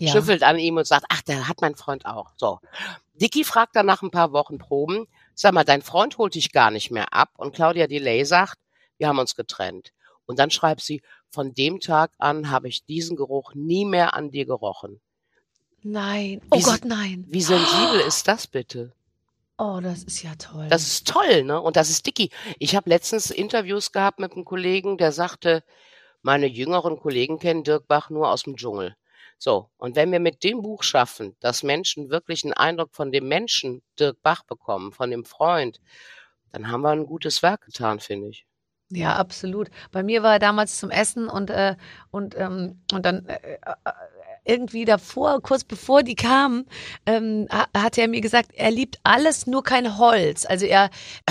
schnüffelt an ihm und sagt, ach, der hat mein Freund auch. So. Dicky fragt dann nach ein paar Wochen Proben, sag mal, dein Freund holt dich gar nicht mehr ab. Und Claudia Delay sagt, wir haben uns getrennt. Und dann schreibt sie, von dem Tag an habe ich diesen Geruch nie mehr an dir gerochen. Nein. Oh Gott, nein. Wie sensibel ist das bitte? Oh, das ist ja toll. Das ist toll, ne? Und das ist Dicky. Ich habe letztens Interviews gehabt mit einem Kollegen, der sagte, meine jüngeren Kollegen kennen Dirk Bach nur aus dem Dschungel. So, und wenn wir mit dem Buch schaffen, dass Menschen wirklich einen Eindruck von dem Menschen Dirk Bach bekommen, von dem Freund, dann haben wir ein gutes Werk getan, finde ich. Ja, absolut. Bei mir war er damals zum Essen und dann irgendwie davor, kurz bevor die kamen, hat er mir gesagt, er liebt alles, nur kein Holz. Also er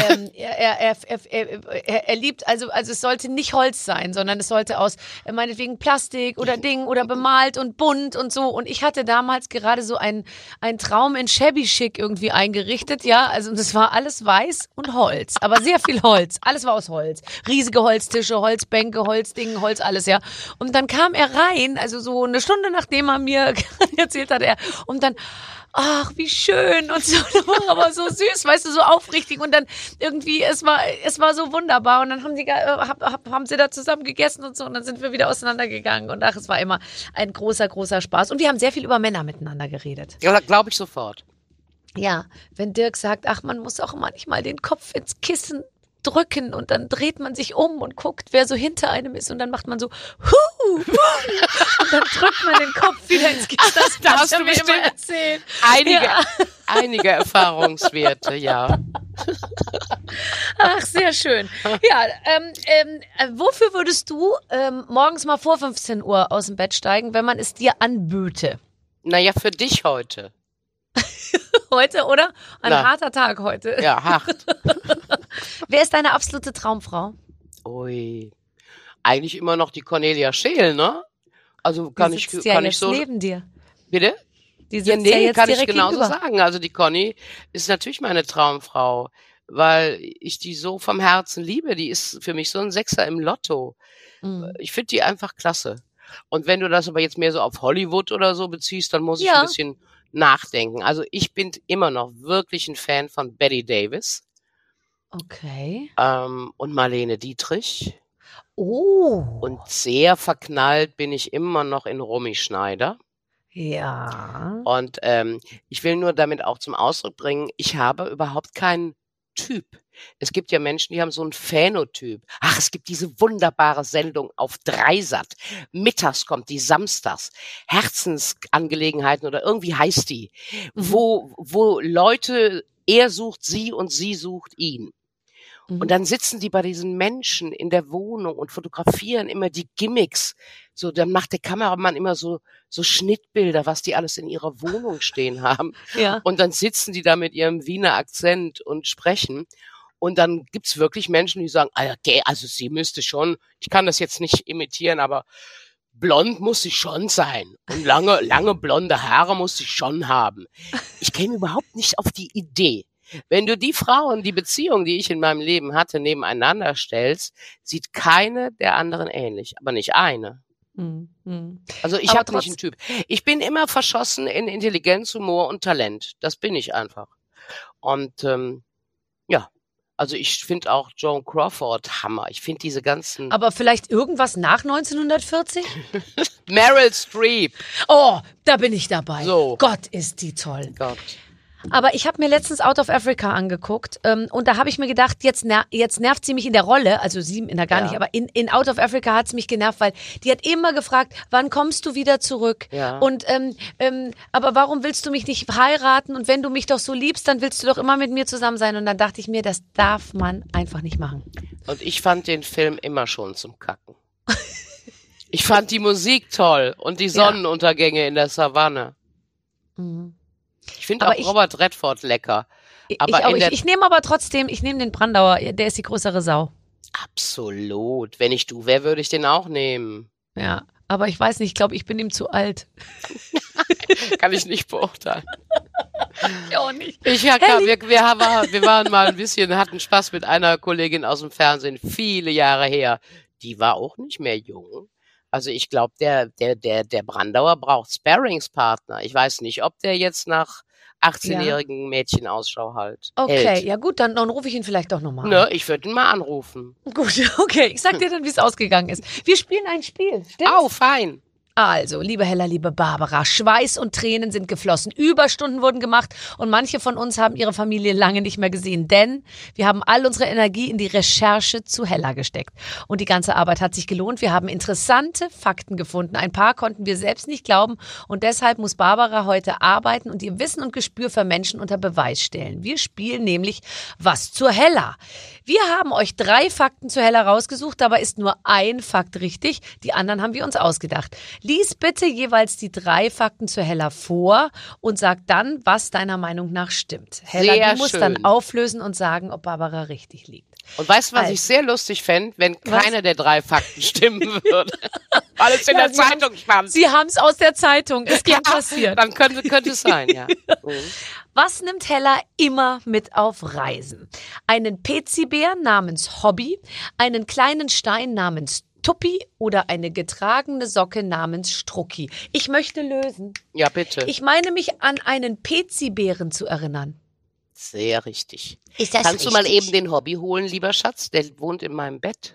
liebt, also es sollte nicht Holz sein, sondern es sollte aus meinetwegen Plastik oder Ding oder bemalt und bunt und so. Und ich hatte damals gerade so einen Traum in Shabby Chic irgendwie eingerichtet, ja. Also das war alles weiß und Holz, aber sehr viel Holz. Alles war aus Holz. Riesige Holztische, Holzbänke, Holzdingen, Holz, alles, ja. Und dann kam er rein, also so eine Stunde nachdem er mir erzählt hat, und dann, ach, wie schön und so, das war aber so süß, weißt du, so aufrichtig und dann irgendwie, es war so wunderbar und dann haben sie da zusammen gegessen und so und dann sind wir wieder auseinandergegangen und ach, es war immer ein großer, großer Spaß und wir haben sehr viel über Männer miteinander geredet. Ja, glaube ich sofort. Ja, wenn Dirk sagt, ach, man muss auch manchmal den Kopf ins Kissen drücken und dann dreht man sich um und guckt, wer so hinter einem ist und dann macht man so und dann drückt man den Kopf wieder ins Kissen. Da hast du bestimmt immer erzählt. Einige Erfahrungswerte, ja. Ach, sehr schön. Ja, wofür würdest du morgens mal vor 15 Uhr aus dem Bett steigen, wenn man es dir anböte? Naja, für dich heute. Heute, oder? Ein harter Tag heute. Ja, hart. Wer ist deine absolute Traumfrau? Ui. Eigentlich immer noch die Cornelia Scheel, ne? Also kann ich so neben dir. Bitte? Die sitzt ja jetzt kann direkt ich genauso gegenüber. sagen. Also die Conny ist natürlich meine Traumfrau, weil ich die so vom Herzen liebe. Die ist für mich so ein Sechser im Lotto. Mhm. Ich finde die einfach klasse. Und wenn du das aber jetzt mehr so auf Hollywood oder so beziehst, dann muss ich ein bisschen nachdenken. Also ich bin immer noch wirklich ein Fan von Bette Davis. Okay. Und Marlene Dietrich. Oh. Und sehr verknallt bin ich immer noch in Romy Schneider. Ja. Und ich will nur damit auch zum Ausdruck bringen, ich habe überhaupt keinen Typ. Es gibt ja Menschen, die haben so einen Phänotyp. Ach, es gibt diese wunderbare Sendung auf Dreisat. Mittags kommt die samstags. Herzensangelegenheiten oder irgendwie heißt die. Wo Leute, er sucht sie und sie sucht ihn. Und dann sitzen die bei diesen Menschen in der Wohnung und fotografieren immer die Gimmicks. So, dann macht der Kameramann immer so Schnittbilder, was die alles in ihrer Wohnung stehen haben. Ja. Und dann sitzen die da mit ihrem Wiener Akzent und sprechen. Und dann gibt's wirklich Menschen, die sagen, okay, also sie müsste schon, ich kann das jetzt nicht imitieren, aber blond muss sie schon sein. Und lange blonde Haare muss sie schon haben. Ich käme überhaupt nicht auf die Idee. Wenn du die Frauen, die Beziehungen, die ich in meinem Leben hatte, nebeneinander stellst, sieht keine der anderen ähnlich, aber nicht eine. Also ich habe nicht einen Typ. Ich bin immer verschossen in Intelligenz, Humor und Talent. Das bin ich einfach. Und also ich finde auch Joan Crawford Hammer. Ich finde diese ganzen... Aber vielleicht irgendwas nach 1940? Meryl Streep. Oh, da bin ich dabei. So. Gott, ist die toll. Gott. Aber ich habe mir letztens Out of Africa angeguckt und da habe ich mir gedacht, jetzt nervt sie mich in der Rolle, also sie in der gar nicht, aber in Out of Africa hat es mich genervt, weil die hat immer gefragt, wann kommst du wieder zurück? Ja. Und aber warum willst du mich nicht heiraten? Und wenn du mich doch so liebst, dann willst du doch immer mit mir zusammen sein. Und dann dachte ich mir, das darf man einfach nicht machen. Und ich fand den Film immer schon zum Kacken. Ich fand die Musik toll und die Sonnenuntergänge in der Savanne. Mhm. Ich finde auch Robert Redford lecker. Aber ich nehme aber trotzdem, den Brandauer, der ist die größere Sau. Absolut. Wenn ich du wäre, würde ich den auch nehmen. Ja, aber ich weiß nicht, ich glaube, ich bin ihm zu alt. Kann ich nicht beurteilen. Ich auch nicht. Wir waren mal ein bisschen, hatten Spaß mit einer Kollegin aus dem Fernsehen, viele Jahre her. Die war auch nicht mehr jung. Also ich glaube, der Brandauer braucht Sparringspartner. Ich weiß nicht, ob der jetzt nach 18-jährigen Mädchen Ausschau hält. Okay, ja gut, dann rufe ich ihn vielleicht doch nochmal an. Ne, ich würde ihn mal anrufen. Gut, okay, ich sag dir dann, wie es ausgegangen ist. Wir spielen ein Spiel, stimmt's? Oh, fein. Also, liebe Hella, liebe Barbara, Schweiß und Tränen sind geflossen, Überstunden wurden gemacht und manche von uns haben ihre Familie lange nicht mehr gesehen, denn wir haben all unsere Energie in die Recherche zu Hella gesteckt. Und die ganze Arbeit hat sich gelohnt. Wir haben interessante Fakten gefunden. Ein paar konnten wir selbst nicht glauben und deshalb muss Barbara heute arbeiten und ihr Wissen und Gespür für Menschen unter Beweis stellen. Wir spielen nämlich Was zur Hella. Wir haben euch 3 Fakten zu Hella rausgesucht, dabei ist nur ein Fakt richtig, die anderen haben wir uns ausgedacht. Lies bitte jeweils die 3 Fakten zu Hella vor und sag dann, was deiner Meinung nach stimmt. Hella, Sehr du musst schön. dann auflösen und sagen, ob Barbara richtig liegt. Und weißt du, was Also. ich sehr lustig fände, wenn Was? keiner der 3 Fakten stimmen würde? Weil es in Ja, der Zeitung stand. Sie haben es aus der Zeitung, es kann passieren. Dann könnte es sein, ja. Was nimmt Hella immer mit auf Reisen? Einen Pezibär namens Hobby, einen kleinen Stein namens Tuppi oder eine getragene Socke namens Strucki? Ich möchte lösen. Ja, bitte. Ich meine mich an einen Pezibären zu erinnern. Sehr richtig. Ist das Kannst du mal eben den Hobby holen, lieber Schatz? Der wohnt in meinem Bett.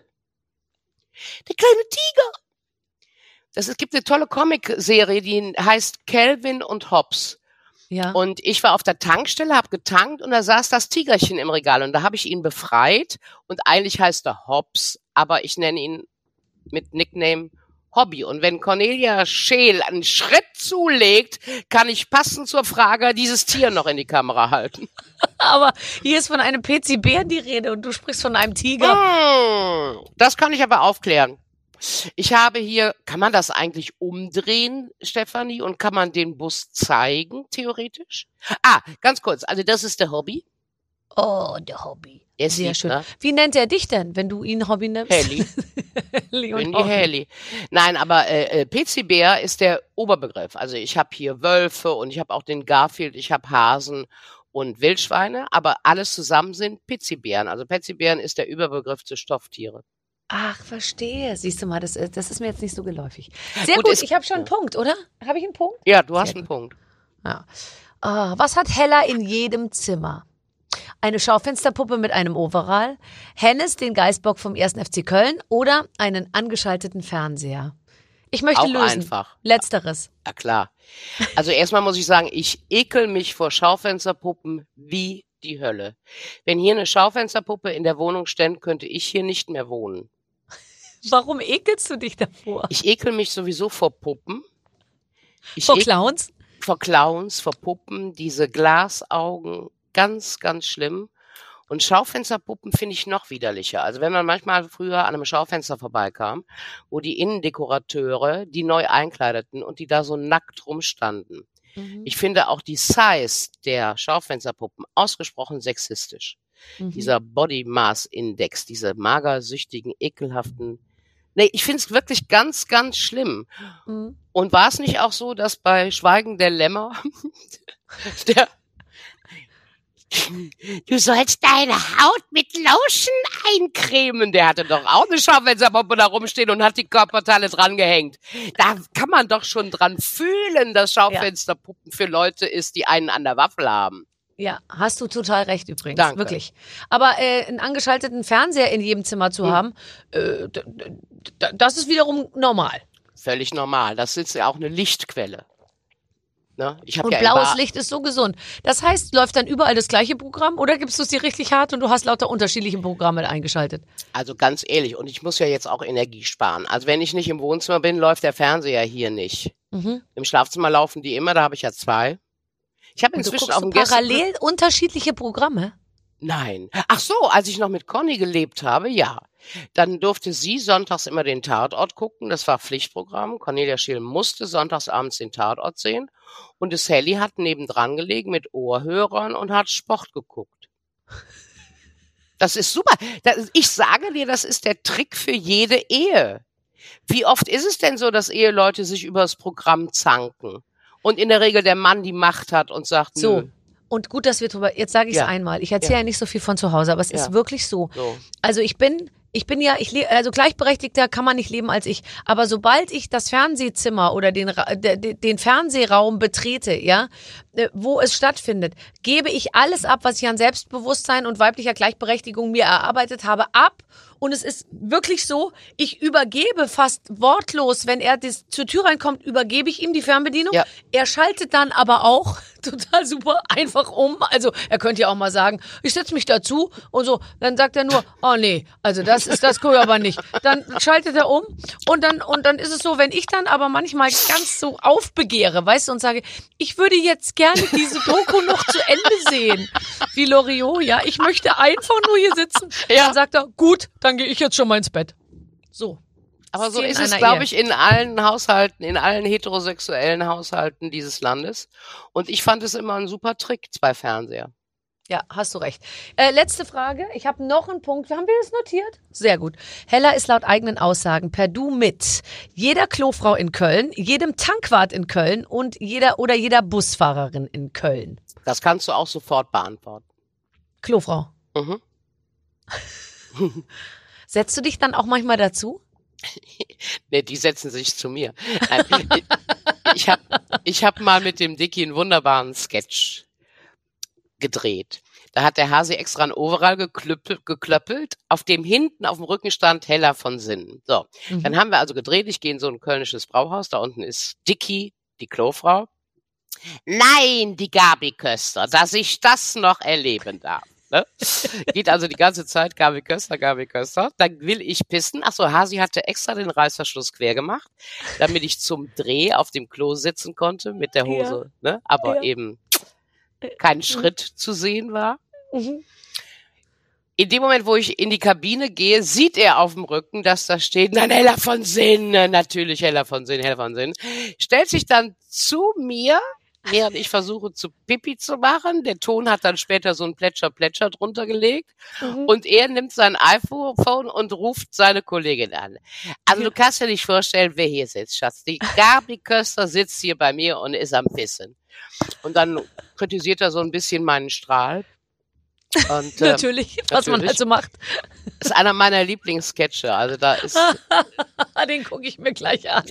Der kleine Tiger. Es gibt eine tolle Comicserie, die heißt Calvin und Hobbes. Ja. Und ich war auf der Tankstelle, habe getankt und da saß das Tigerchen im Regal und da habe ich ihn befreit und eigentlich heißt er Hobbes, aber ich nenne ihn mit Nickname Hobby. Und wenn Cornelia Scheel einen Schritt zulegt, kann ich passend zur Frage dieses Tier noch in die Kamera halten. Aber hier ist von einem Pezibären die Rede und du sprichst von einem Tiger. Das kann ich aber aufklären. Ich habe hier, kann man das eigentlich umdrehen, Stefanie, und kann man den Bus zeigen, theoretisch? Ganz kurz, also das ist der Hobby. Oh, der Hobby. Der ist Sehr lieb, schön. ne? Wie nennt er dich denn, wenn du ihn Hobby nimmst? Helly. Helly und Bin die Hobby. Helly. Nein, aber Pezibär ist der Oberbegriff. Also ich habe hier Wölfe und ich habe auch den Garfield, ich habe Hasen und Wildschweine, aber alles zusammen sind Pezibären. Also Pezibären ist der Überbegriff zu Stofftiere. Ach, verstehe. Siehst du mal, das ist mir jetzt nicht so geläufig. Sehr gut, es- ich habe schon einen Punkt, oder? Habe ich einen Punkt? Ja, du hast Sehr einen Punkt. Ja. Was hat Hella in jedem Zimmer? Eine Schaufensterpuppe mit einem Overall, Hennes, den Geißbock vom 1. FC Köln oder einen angeschalteten Fernseher? Ich möchte Auch lösen. einfach. Letzteres. Ja, klar. Also erstmal muss ich sagen, ich ekel mich vor Schaufensterpuppen wie die Hölle. Wenn hier eine Schaufensterpuppe in der Wohnung stände, könnte ich hier nicht mehr wohnen. Warum ekelst du dich davor? Ich ekel mich sowieso vor Puppen. Vor Clowns? Vor Clowns, vor Puppen, diese Glasaugen, ganz, ganz schlimm. Und Schaufensterpuppen finde ich noch widerlicher. Also wenn man manchmal früher an einem Schaufenster vorbeikam, wo die Innendekorateure die neu einkleideten und die da so nackt rumstanden. Ich finde auch die Size der Schaufensterpuppen ausgesprochen sexistisch. Dieser Body Mass Index, diese magersüchtigen, ekelhaften. Nee, ich finde es wirklich ganz, ganz schlimm. Und war es nicht auch so, dass bei Schweigen der Lämmer du sollst deine Haut mit Lotion eincremen. Der hatte doch auch eine Schaufensterpuppe da rumstehen und hat die Körperteile dran gehängt. Da kann man doch schon dran fühlen, dass Schaufensterpuppen für Leute ist, die einen an der Waffel haben. Ja, hast du total recht übrigens. Danke. Wirklich. Aber einen angeschalteten Fernseher in jedem Zimmer zu haben, das ist wiederum normal. Völlig normal. Das ist ja auch eine Lichtquelle. Ne? Ich hab Und ja blaues immer- Licht ist so gesund. Das heißt, läuft dann überall das gleiche Programm oder gibst du es dir richtig hart und du hast lauter unterschiedliche Programme eingeschaltet? Also ganz ehrlich, und ich muss ja jetzt auch Energie sparen. Also wenn ich nicht im Wohnzimmer bin, läuft der Fernseher hier nicht. Im Schlafzimmer laufen die immer, da habe ich ja 2. Ich habe Und du inzwischen guckst auf so dem parallel unterschiedliche Programme? Nein. Ach so, als ich noch mit Conny gelebt habe, ja. Dann durfte sie sonntags immer den Tatort gucken. Das war Pflichtprogramm. Cornelia Scheel musste sonntags abends den Tatort sehen. Und das Helly hat nebendran gelegen mit Ohrhörern und hat Sport geguckt. Das ist super. Ich sage dir, das ist der Trick für jede Ehe. Wie oft ist es denn so, dass Eheleute sich über das Programm zanken? Und in der Regel der Mann die Macht hat und sagt, So. nö. Und gut, dass wir drüber, jetzt sage ich es Ja. einmal. Ich erzähle ja nicht so viel von zu Hause, aber es ist Ja. wirklich so. So. Also ich bin also gleichberechtigter kann man nicht leben als ich. Aber sobald ich das Fernsehzimmer oder den Fernsehraum betrete, ja, wo es stattfindet, gebe ich alles ab, was ich an Selbstbewusstsein und weiblicher Gleichberechtigung mir erarbeitet habe, ab. Und es ist wirklich so, ich übergebe fast wortlos, wenn er zur Tür reinkommt, übergebe ich ihm die Fernbedienung. Ja. Er schaltet dann aber auch total super einfach um. Also er könnte ja auch mal sagen, ich setze mich dazu und so. Dann sagt er nur, oh nee, also das cool aber nicht. Dann schaltet er um und dann ist es so, wenn ich dann aber manchmal ganz so aufbegehre, weißt du, und sage, ich würde jetzt gerne diese Doku noch zu Ende sehen, wie Loriot, ja, ich möchte einfach nur hier sitzen. Ja. Dann sagt er, gut, dann gehe ich jetzt schon mal ins Bett. So. Aber so ist es, glaube ich, in allen Haushalten, in allen heterosexuellen Haushalten dieses Landes. Und ich fand es immer ein super Trick, 2 Fernseher. Ja, hast du recht. Letzte Frage. Ich habe noch einen Punkt. Haben wir das notiert? Sehr gut. Hella ist laut eigenen Aussagen per Du mit jeder Klofrau in Köln, jedem Tankwart in Köln und jeder Busfahrerin in Köln. Das kannst du auch sofort beantworten. Klofrau. Mhm. Setzt du dich dann auch manchmal dazu? Nee, die setzen sich zu mir. Ich hab mal mit dem Dicky einen wunderbaren Sketch gedreht. Da hat der Hasi extra ein Overall geklöppelt, auf dem hinten auf dem Rücken stand Hella von Sinnen. So, Dann haben wir also gedreht. Ich gehe in so ein kölnisches Brauhaus. Da unten ist Dicky, die Klofrau. Nein, die Gabi Köster, dass ich das noch erleben darf. Ne? Geht also die ganze Zeit Gabi Köster. Dann will ich pissen. Achso, Hasi hatte extra den Reißverschluss quer gemacht, damit ich zum Dreh auf dem Klo sitzen konnte mit der Hose, ne? Aber eben kein Schritt zu sehen war. In dem Moment, wo ich in die Kabine gehe, sieht er auf dem Rücken, dass da steht, nein, Hella von Sinnen, natürlich Hella von Sinnen, stellt sich dann zu mir, während ich versuche zu Pipi zu machen. Der Ton hat dann später so ein Plätscher drunter gelegt. Und er nimmt sein iPhone und ruft seine Kollegin an. Also du kannst dir nicht vorstellen, wer hier sitzt, Schatz. Die Gabi Köster sitzt hier bei mir und ist am Pissen. Und dann kritisiert er so ein bisschen meinen Strahl. Und, natürlich, was man halt so macht. Das ist einer meiner Lieblingssketche. Also da ist. Den gucke ich mir gleich an.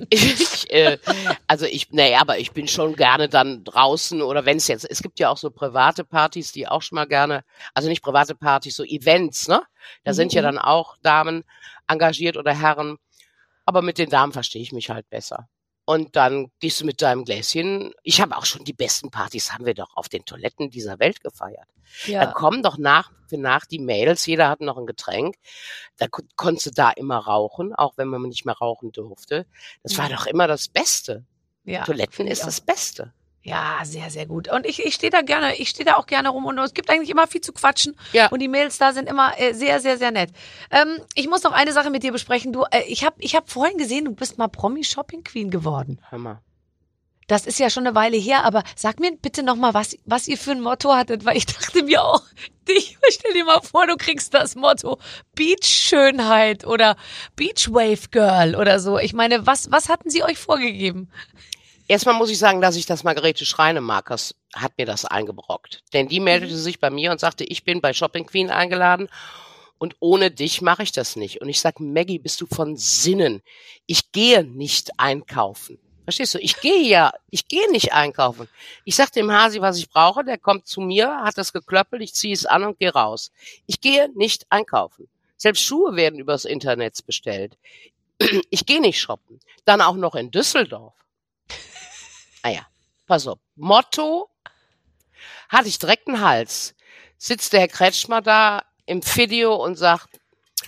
Aber ich bin schon gerne dann draußen oder wenn es jetzt, es gibt ja auch so private Partys, die auch schon mal gerne, also nicht private Partys, so Events, ne? Da sind ja dann auch Damen engagiert oder Herren. Aber mit den Damen verstehe ich mich halt besser. Und dann gehst du mit deinem Gläschen. Ich habe auch schon die besten Partys, haben wir doch auf den Toiletten dieser Welt gefeiert. Ja. Dann kommen doch nach für nach die Mädels, jeder hat noch ein Getränk. Da konntest du da immer rauchen, auch wenn man nicht mehr rauchen durfte. Das war doch immer das Beste. Ja, Toiletten ist das Beste. Ja, sehr, sehr gut. Und ich stehe da auch gerne rum und es gibt eigentlich immer viel zu quatschen. Ja. Und die Mädels da sind immer sehr, sehr, sehr nett. Ich muss noch eine Sache mit dir besprechen. Du, ich hab vorhin gesehen, du bist mal Promi-Shopping-Queen geworden. Hammer. Das ist ja schon eine Weile her, aber sag mir bitte nochmal, was ihr für ein Motto hattet, weil ich dachte mir auch, stell dir mal vor, du kriegst das Motto Beach-Schönheit oder Beach-Wave-Girl oder so. Ich meine, was hatten sie euch vorgegeben? Erstmal muss ich sagen, dass ich das Margarete Schreinemakers hat mir das eingebrockt. Denn die meldete sich bei mir und sagte, ich bin bei Shopping Queen eingeladen und ohne dich mache ich das nicht. Und ich sag, Maggie, bist du von Sinnen? Ich gehe nicht einkaufen. Verstehst du? Ich gehe nicht einkaufen. Ich sag dem Hasi, was ich brauche, der kommt zu mir, hat das geklöppelt, ich ziehe es an und gehe raus. Ich gehe nicht einkaufen. Selbst Schuhe werden übers Internet bestellt. Ich gehe nicht shoppen. Dann auch noch in Düsseldorf. Naja, pass auf. Motto, hatte ich direkt einen Hals. Sitzt der Herr Kretschmer da im Video und sagt,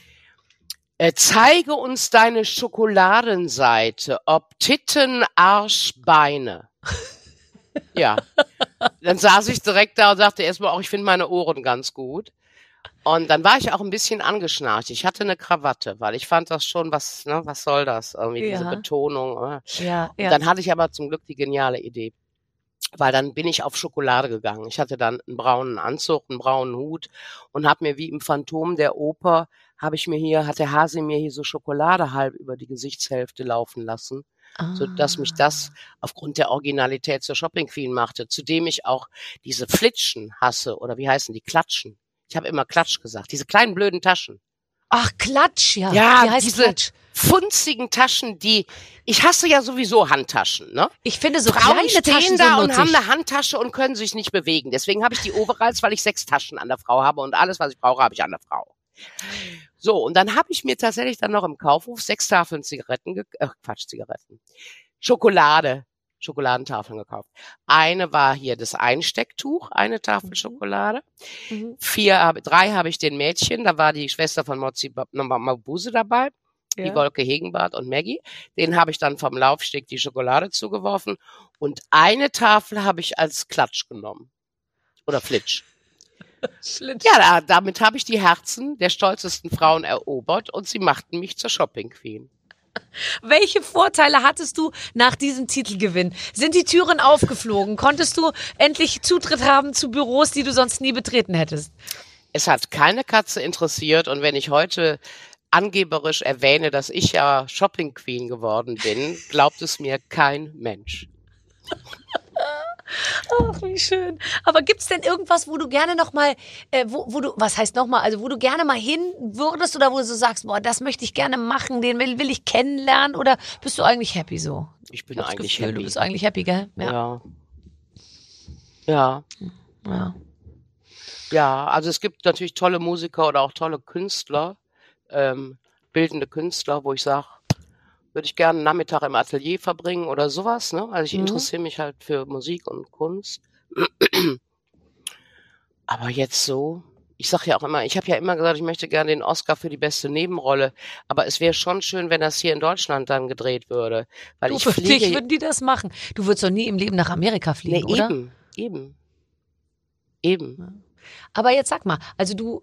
zeige uns deine Schokoladenseite, ob Titten, Arsch, Beine. Ja, dann saß ich direkt da und sagte erstmal auch, ich finde meine Ohren ganz gut. Und dann war ich auch ein bisschen angeschnarcht. Ich hatte eine Krawatte, weil ich fand das schon, was soll das? Irgendwie diese Betonung. Ja. Dann hatte ich aber zum Glück die geniale Idee. Weil dann bin ich auf Schokolade gegangen. Ich hatte dann einen braunen Anzug, einen braunen Hut und habe mir wie im Phantom der Oper, hat der Hasi mir hier so Schokolade halb über die Gesichtshälfte laufen lassen. Sodass mich das aufgrund der Originalität zur Shopping Queen machte. Zudem ich auch diese Flitschen hasse, oder wie heißen die? Klatschen. Ich habe immer Klatsch gesagt. Diese kleinen blöden Taschen. Ach, Klatsch, ja. Ja, die heißt diese Klatsch. funzigen Taschen, ich hasse ja sowieso Handtaschen, ne? Ich finde so Frauen kleine stehen Taschen da so und nutzig. haben eine Handtasche und können sich nicht bewegen. Deswegen habe ich die Overalls, weil ich 6 Taschen an der Frau habe und alles, was ich brauche, habe ich an der Frau. So, und dann habe ich mir tatsächlich dann noch im Kaufhof 6 Tafeln Zigaretten, Schokoladentafeln gekauft. Eine war hier das Einstecktuch, eine Tafel Schokolade. 3 habe ich den Mädchen, da war die Schwester von Mozi Mabuse dabei. Die Wolke Hegenbart und Maggie. Den habe ich dann vom Laufsteg die Schokolade zugeworfen. Und eine Tafel habe ich als Klatsch genommen. Oder Flitsch. Ja, damit habe ich die Herzen der stolzesten Frauen erobert und sie machten mich zur Shopping Queen. Welche Vorteile hattest du nach diesem Titelgewinn? Sind die Türen aufgeflogen? Konntest du endlich Zutritt haben zu Büros, die du sonst nie betreten hättest? Es hat keine Katze interessiert und wenn ich heute angeberisch erwähne, dass ich ja Shopping Queen geworden bin, glaubt es mir kein Mensch. Ach, wie schön. Aber gibt's denn irgendwas, wo du gerne nochmal, wo du gerne mal hin würdest oder wo du so sagst, boah, das möchte ich gerne machen, den will ich kennenlernen oder bist du eigentlich happy so? Ich bin eigentlich happy. Du bist eigentlich happy, gell? Ja. Ja, also es gibt natürlich tolle Musiker oder auch tolle Künstler, bildende Künstler, wo ich sage, würde ich gerne einen Nachmittag im Atelier verbringen oder sowas, ne? Also ich interessiere mich halt für Musik und Kunst. Aber jetzt so, ich sage ja auch immer, ich habe ja immer gesagt, ich möchte gerne den Oscar für die beste Nebenrolle, aber es wäre schon schön, wenn das hier in Deutschland dann gedreht würde, weil ich Für dich fliege. würden die das machen. Du würdest doch nie im Leben nach Amerika fliegen, oder? Eben. Aber jetzt sag mal, also du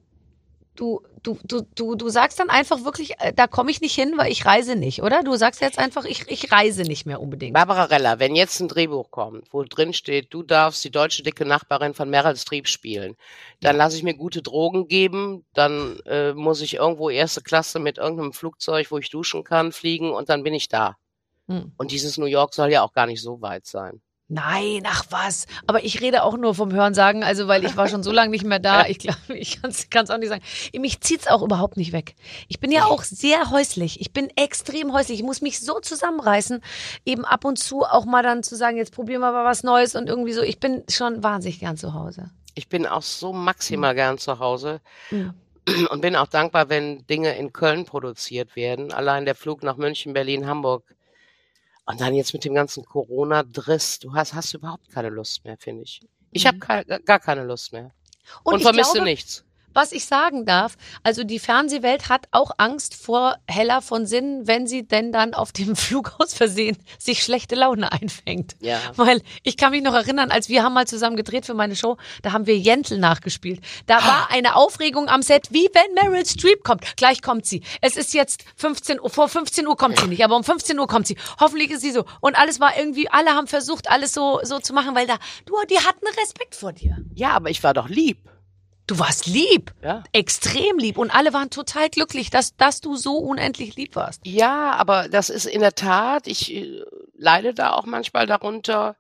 sagst dann einfach wirklich, da komme ich nicht hin, weil ich reise nicht, oder? Du sagst jetzt einfach, ich reise nicht mehr unbedingt. Barbara Rella, wenn jetzt ein Drehbuch kommt, wo drin steht, du darfst die deutsche dicke Nachbarin von Meryl Streep spielen, dann lasse ich mir gute Drogen geben, dann muss ich irgendwo erste Klasse mit irgendeinem Flugzeug, wo ich duschen kann, fliegen und dann bin ich da. Und dieses New York soll ja auch gar nicht so weit sein. Nein, ach was. Aber ich rede auch nur vom Hörensagen, also weil ich war schon so lange nicht mehr da. Ich glaube, ich kann es auch nicht sagen. Mich zieht's auch überhaupt nicht weg. Ich bin ja auch sehr häuslich. Ich bin extrem häuslich. Ich muss mich so zusammenreißen, eben ab und zu auch mal dann zu sagen, jetzt probieren wir mal was Neues und irgendwie so. Ich bin schon wahnsinnig gern zu Hause. Ich bin auch so maximal gern zu Hause. Und bin auch dankbar, wenn Dinge in Köln produziert werden. Allein der Flug nach München, Berlin, Hamburg. Und dann jetzt mit dem ganzen Corona-Driss, hast du überhaupt keine Lust mehr, finde ich. Ich habe gar keine Lust mehr. Und vermisse nichts. Was ich sagen darf, also die Fernsehwelt hat auch Angst vor Hella von Sinnen, wenn sie denn dann auf dem Flug aus Versehen sich schlechte Laune einfängt. Ja. Weil ich kann mich noch erinnern, als wir haben mal zusammen gedreht für meine Show, da haben wir Jentl nachgespielt. Da war eine Aufregung am Set, wie wenn Meryl Streep kommt. Gleich kommt sie. Es ist jetzt 15 Uhr, vor 15 Uhr kommt sie nicht, aber um 15 Uhr kommt sie. Hoffentlich ist sie so. Und alles war irgendwie, alle haben versucht, alles so zu machen, weil die hatten Respekt vor dir. Ja, aber ich war doch lieb. Du warst lieb, Ja. Extrem lieb und alle waren total glücklich, dass du so unendlich lieb warst. Ja, aber das ist in der Tat, ich leide da auch manchmal darunter.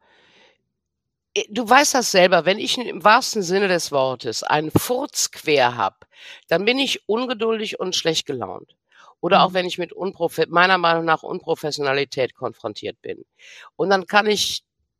Du weißt das selber, wenn ich im wahrsten Sinne des Wortes einen Furz quer hab, dann bin ich ungeduldig und schlecht gelaunt. Oder auch wenn ich mit meiner Meinung nach Unprofessionalität konfrontiert bin. Und dann kann ich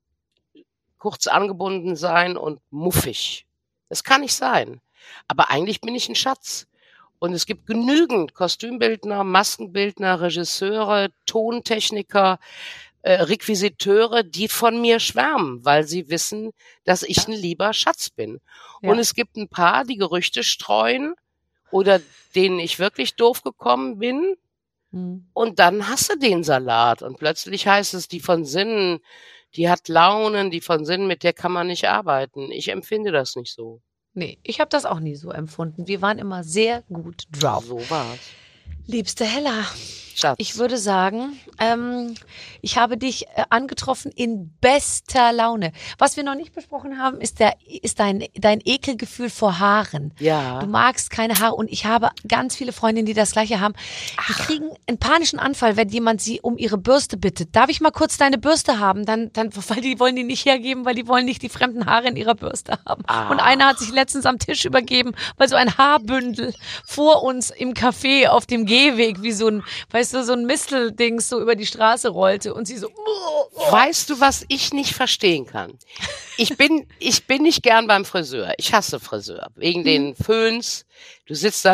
kurz angebunden sein und muffig. Das kann ich sein. Aber eigentlich bin ich ein Schatz. Und es gibt genügend Kostümbildner, Maskenbildner, Regisseure, Tontechniker, Requisiteure, die von mir schwärmen, weil sie wissen, dass ich ein lieber Schatz bin. Ja. Und es gibt ein paar, die Gerüchte streuen oder denen ich wirklich doof gekommen bin. Und dann hast du den Salat. Und plötzlich heißt es, die von Sinnen, die hat Launen, die von Sinnen, mit der kann man nicht arbeiten. Ich empfinde das nicht so. Nee, ich habe das auch nie so empfunden. Wir waren immer sehr gut drauf. So war's. Liebste Hella, Schatz. Ich würde sagen, ich habe dich angetroffen in bester Laune. Was wir noch nicht besprochen haben, ist dein Ekelgefühl vor Haaren. Ja. Du magst keine Haare und ich habe ganz viele Freundinnen, die das Gleiche haben. Die kriegen einen panischen Anfall, wenn jemand sie um ihre Bürste bittet. Darf ich mal kurz deine Bürste haben? Dann, weil die wollen die nicht hergeben, weil die wollen nicht die fremden Haare in ihrer Bürste haben. Und einer hat sich letztens am Tisch übergeben, weil so ein Haarbündel vor uns im Café auf dem Gehweg wie so ein, weißt du, so ein Misteldings so über die Straße rollte und sie so. Weißt du, was ich nicht verstehen kann? Ich bin nicht gern beim Friseur. Ich hasse Friseur. Wegen den Föhns. Du sitzt da,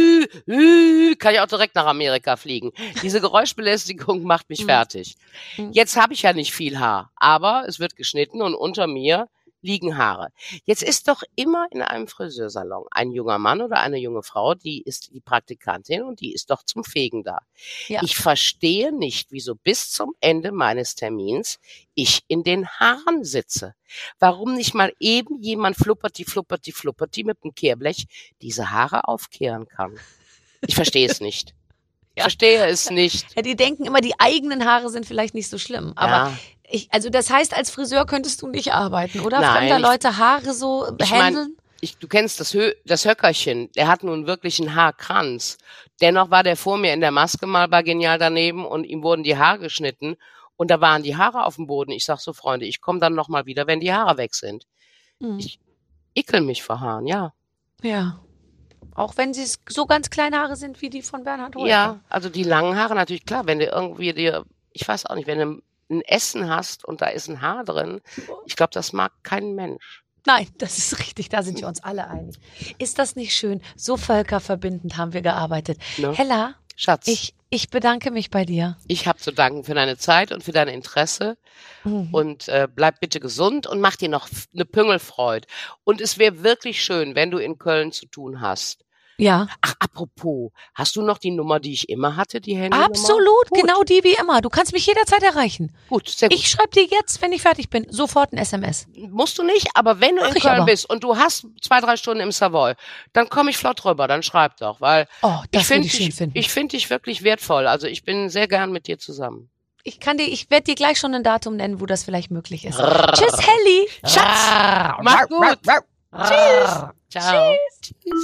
kann ich auch direkt nach Amerika fliegen. Diese Geräuschbelästigung macht mich fertig. Jetzt habe ich ja nicht viel Haar, aber es wird geschnitten und unter mir liegen Haare. Jetzt ist doch immer in einem Friseursalon ein junger Mann oder eine junge Frau, die ist die Praktikantin und die ist doch zum Fegen da. Ja. Ich verstehe nicht, wieso bis zum Ende meines Termins ich in den Haaren sitze. Warum nicht mal eben jemand flupperti mit dem Kehrblech diese Haare aufkehren kann? Ich verstehe es nicht. Ich verstehe es nicht. Ja, die denken immer, die eigenen Haare sind vielleicht nicht so schlimm, aber also das heißt, als Friseur könntest du nicht arbeiten, oder? Nein, fremder Leute Haare so handeln? Du kennst das Höckerchen, der hat nun wirklich einen Haarkranz. Dennoch war der vor mir in der Maske mal bei Genial daneben und ihm wurden die Haare geschnitten und da waren die Haare auf dem Boden. Ich sag so, Freunde, ich komme dann nochmal wieder, wenn die Haare weg sind. Ich ekel mich vor Haaren, ja. Ja. Auch wenn sie so ganz kleine Haare sind wie die von Bernhard Hoeker. Ja, also die langen Haare natürlich, klar, wenn du irgendwie ich weiß auch nicht, wenn du ein Essen hast und da ist ein Haar drin, ich glaube, das mag kein Mensch. Nein, das ist richtig, da sind wir uns alle einig. Ist das nicht schön? So völkerverbindend haben wir gearbeitet. No. Hella, Schatz, ich bedanke mich bei dir. Ich habe zu danken für deine Zeit und für dein Interesse und bleib bitte gesund und mach dir noch eine Püngelfreude. Und es wäre wirklich schön, wenn du in Köln zu tun hast. Ja. Ach, apropos, hast du noch die Nummer, die ich immer hatte, die Handynummer? Absolut, genau die wie immer. Du kannst mich jederzeit erreichen. Gut, sehr gut. Ich schreibe dir jetzt, wenn ich fertig bin, sofort ein SMS. Musst du nicht, aber wenn du in Köln bist und du hast 2-3 Stunden im Savoy, dann komme ich flott rüber, dann schreib doch, weil das ich finde ich finde dich wirklich wertvoll. Also ich bin sehr gern mit dir zusammen. Ich werde dir gleich schon ein Datum nennen, wo das vielleicht möglich ist. Tschüss, Helly. Schatz. Mach gut. Tschüss. Ciao. Tschüss.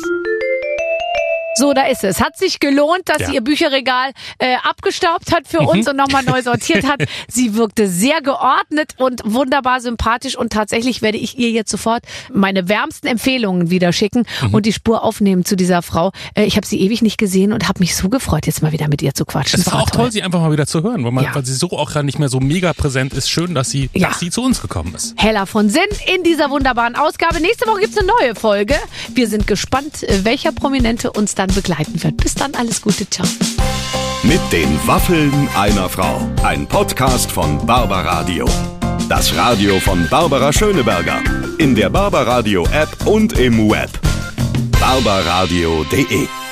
So, da ist es. Hat sich gelohnt, dass sie ihr Bücherregal abgestaubt hat für uns und nochmal neu sortiert hat. Sie wirkte sehr geordnet und wunderbar sympathisch und tatsächlich werde ich ihr jetzt sofort meine wärmsten Empfehlungen wieder schicken und die Spur aufnehmen zu dieser Frau. Ich habe sie ewig nicht gesehen und habe mich so gefreut, jetzt mal wieder mit ihr zu quatschen. Es war auch toll, sie einfach mal wieder zu hören, weil sie so auch gerade nicht mehr so mega präsent ist. Schön, dass sie zu uns gekommen ist. Hella von Sinn in dieser wunderbaren Ausgabe. Nächste Woche gibt's eine neue Folge. Wir sind gespannt, welcher Prominente uns dann begleiten wird. Bis dann, alles Gute, ciao. Mit den Waffeln einer Frau. Ein Podcast von Barbaradio. Das Radio von Barbara Schöneberger. In der Barbaradio App und im Web. barbaradio.de